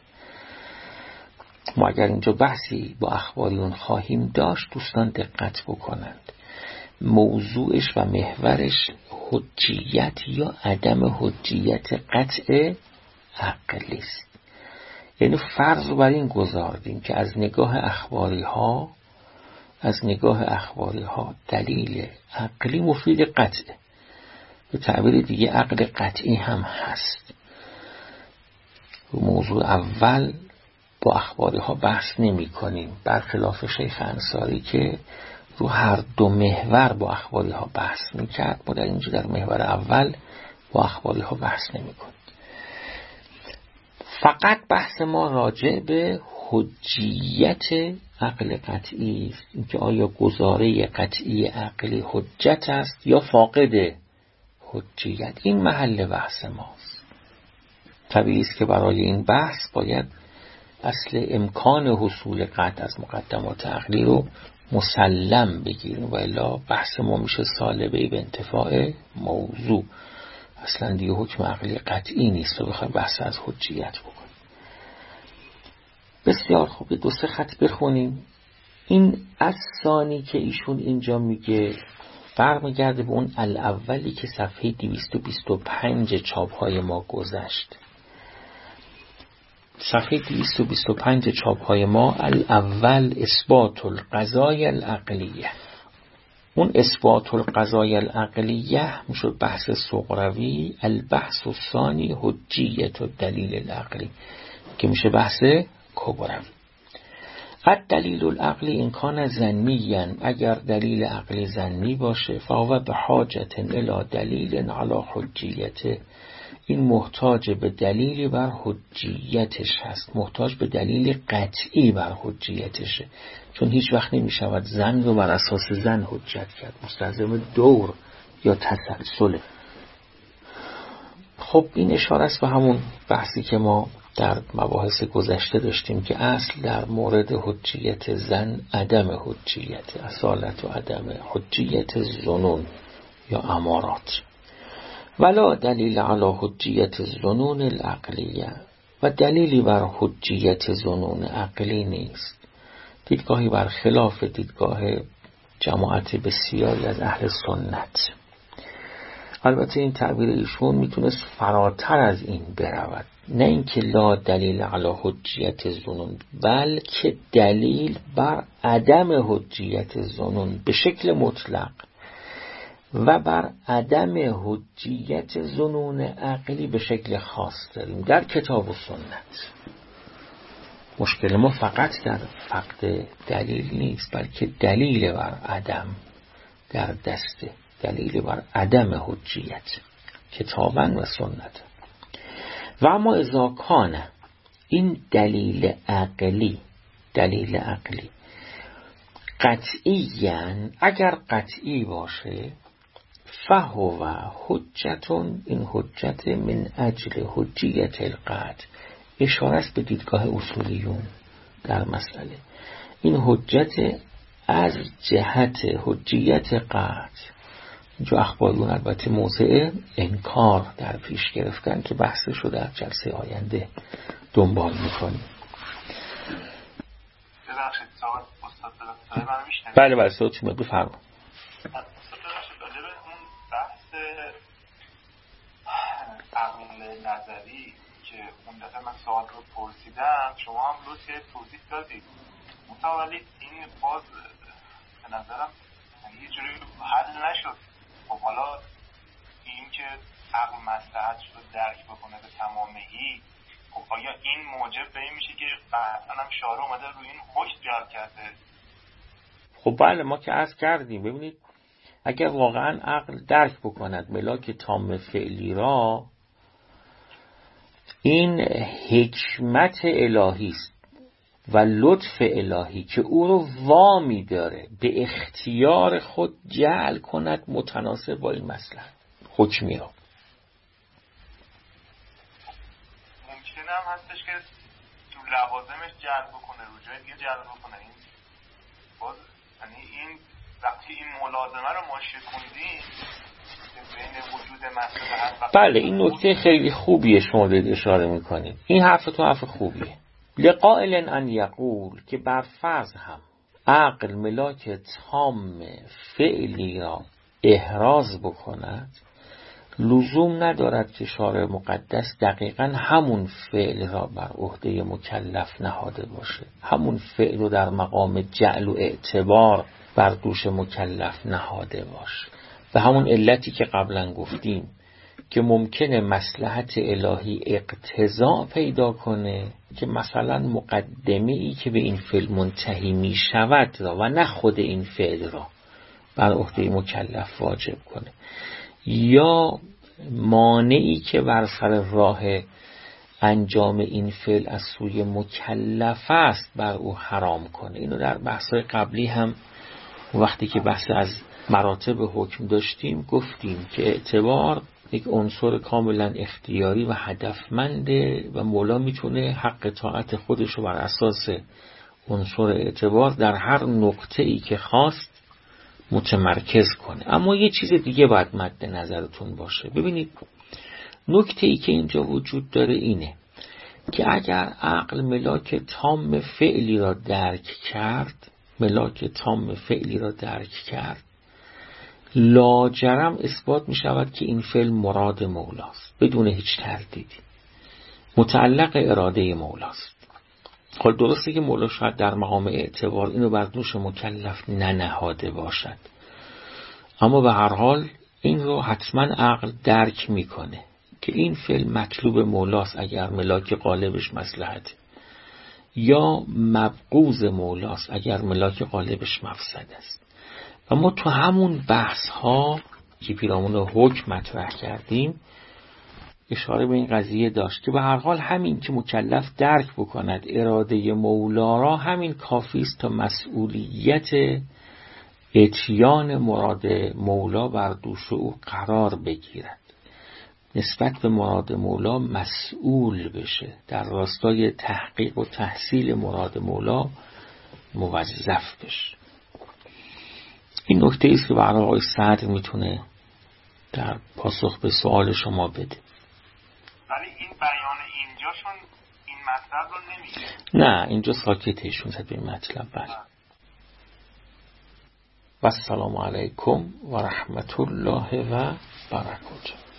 ما اگر اینجا بحثی با اخباریون خواهیم داشت دوستان دقت بکنند، موضوعش و محورش حجیت یا عدم حجیت قطع عقلی است. یعنی فرض رو بر این گذاردیم که از نگاه اخباری ها از نگاه اخباری ها دلیل عقلی مفید قطعه. به تعبیر دیگه عقل قطعی هم هست. موضوع اول با اخباری ها بحث نمی کنیم، برخلاف شیخ انصاری که رو هر دو محور با اخباری ها بحث می کرد. ما در اینجا در محور اول با اخباری ها بحث نمی کنیم. فقط بحث ما راجع به حجیت عقل قطعی است، اینکه آیا گزاره قطعی عقلی حجت است یا فاقد حجیت. این محل بحث ماست. طبیعی است که برای این بحث باید اصل امکان حصول قطع از مقدمات عقلی رو مسلم بگیریم، و الا بحث ما میشه سالبه به انتفاع موضوع. اصلا دیگه حکم عقلی قطعی نیست و بخوایم بحث از حجیت بکنیم. بسیار خوب، دو سه خط بخونیم. این از ثانی که ایشون اینجا میگه برمیگرده به اون الاولی که صفحه دویست و بیست و پنج چاپ های ما گذشت. صفحه دویست و بیست و پنج چاپ های ما الاول اثبات القضای العقلیه. اون اثبات القضای العقلیه میشد بحث صغروی. البحث الثانی حجیت الدلیل العقلی که میشه بحث کبروی. الدلیل العقلی این کان ظنیاً، اگر دلیل عقلی ظنی باشه، فهو به حاجت الی دلیل علی حجیته، این محتاج به دلیلی بر حجیتش هست، محتاج به دلیل قطعی بر حجیتشه، چون هیچ وقت نمی شود ظن رو بر اساس ظن حجت کرد، مستلزم دور یا تسلسله. خب این اشاره است به همون بحثی که ما در مباحث گذشته داشتیم که اصل در مورد حجیت ظن عدم حجیت، اصالت و عدم حجیت ظنون یا امارات. ولا دلیل علی حجیت ظنون العقلیه، و دلیلی بر حجیت ظنون عقلی نیست. دیدگاهی بر خلاف دیدگاه جماعت بسیاری از اهل سنت. البته این تعبیر ایشون میتونست فراتر از این برود، نه اینکه لا دلیل علی حجیت ظنون، بلکه دلیل بر عدم حجیت ظنون به شکل مطلق و بر عدم حجیت ظنون عقلی به شکل خاص داریم در کتاب و سنت. مشکل ما فقط در فقد دلیل نیست، بلکه دلیل بر عدم در دسته، دلیل بر عدم حجیت کتاباً و سنت. و اما اذا کان این دلیل عقلی دلیل عقلی قطعیاً اگر قطعی باشه فهو حجتون، این حجت من اجل حجیت القطع، اشاره است به دیدگاه اصولیون در مسئله. این حجت از جهت حجیت قطع. جو اخبارون البته موضع انکار در پیش گرفتن که بحثش رو در جلسه آینده دنبال میکنیم. ببخشید سوال استاد دکتر من میشنم. بله بله صوتتون رو بفرمایید. استاد راجع به اون بحث عقل نظری که اون دفعه من سوال رو پرسیدم شما هم لطف توضیح دادید، متولی این باز به نظرم یه جوری حل نشد. خب حالا این که عقل مصلحتش رو درک بکنه به تمامهی، خب آیا این موجب به این میشه که مثلا هم شارع اومده روی این حکم جلب کرده؟ خب بله ما که عرض کردیم. ببینید اگر واقعا عقل درک بکند ملاک تام فعلی را، این حکمت الهی است و لطف الهی که او رو وامی داره به اختیار خود جعل کند متناسب با این مصلحت حکمی را. ممکنه هم هستش که تو لوازمش جلب بکنه، رو جای دیگه جلب بکنه. این باز یعنی این وقتی این ملازمه رو ما شکوندیم بین وجود مصلحت، بله این نکته خیلی خوبیه شما دارید اشاره میکنید. این حرف تو حرف خوبیه. لقائل ان یقول که بر فرض هم عقل ملاک تام فعلی را احراز بکند، لزوم ندارد که شارع مقدس دقیقاً همون فعل را بر عهده مکلف نهاده باشه، همون فعل رو در مقام جعل و اعتبار بر دوش مکلف نهاده باشه. و همون علتی که قبلا گفتیم که ممکنه مصلحت الهی اقتضا پیدا کنه که مثلا مقدمه ای که به این فعل منتهی می شود را و نه خود این فعل را بر عهده مکلف واجب کنه، یا مانعی که بر سر راه انجام این فعل از سوی مکلف است بر او حرام کنه. اینو در بحث‌های قبلی هم وقتی که بحث از مراتب حکم داشتیم گفتیم که اعتبار یک عنصر کاملا اختیاری و هدفمنده و مولا میتونه حق طاعت خودش رو بر اساس عنصر اعتبار در هر نقطه‌ای که خواست متمرکز کنه. اما یه چیز دیگه باید مد نظرتون باشه. ببینید نکته‌ای که اینجا وجود داره اینه که اگر عقل ملاک تام فعلی را درک کرد، ملاک تام فعلی را درک کرد، لاجرم اثبات می شود که این فعل مراد مولاست بدون هیچ تردیدی، متعلق اراده مولاست. حال درسته که مولا شاید در مقام اعتبار اینو بر دوش مکلف ننهاده باشد، اما به هر حال این رو حتما عقل درک میکنه که این فعل مطلوب مولاست اگر ملاک غالبش مصلحت، یا مبغوض مولاست اگر ملاک غالبش مفسد است. و ما تو همون بحث ها که پیرامون حکم مطرح کردیم اشاره به این قضیه داشت که به هر حال همین که مکلف درک بکند اراده مولا را، همین کافی است تا مسئولیت اتیان مراد مولا بر دوش او قرار بگیرد، نسبت به مراد مولا مسئول بشه، در راستای تحقیق و تحصیل مراد مولا موظف بشه. این نکته ایست که برای آقای صدر میتونه در پاسخ به سوال شما بده. ولی این بیان اینجاشون این مطلب رو نمیگه. نه اینجا ساکتشون زد به این مطلب. بله. و السلام علیکم و رحمت الله و برکاته.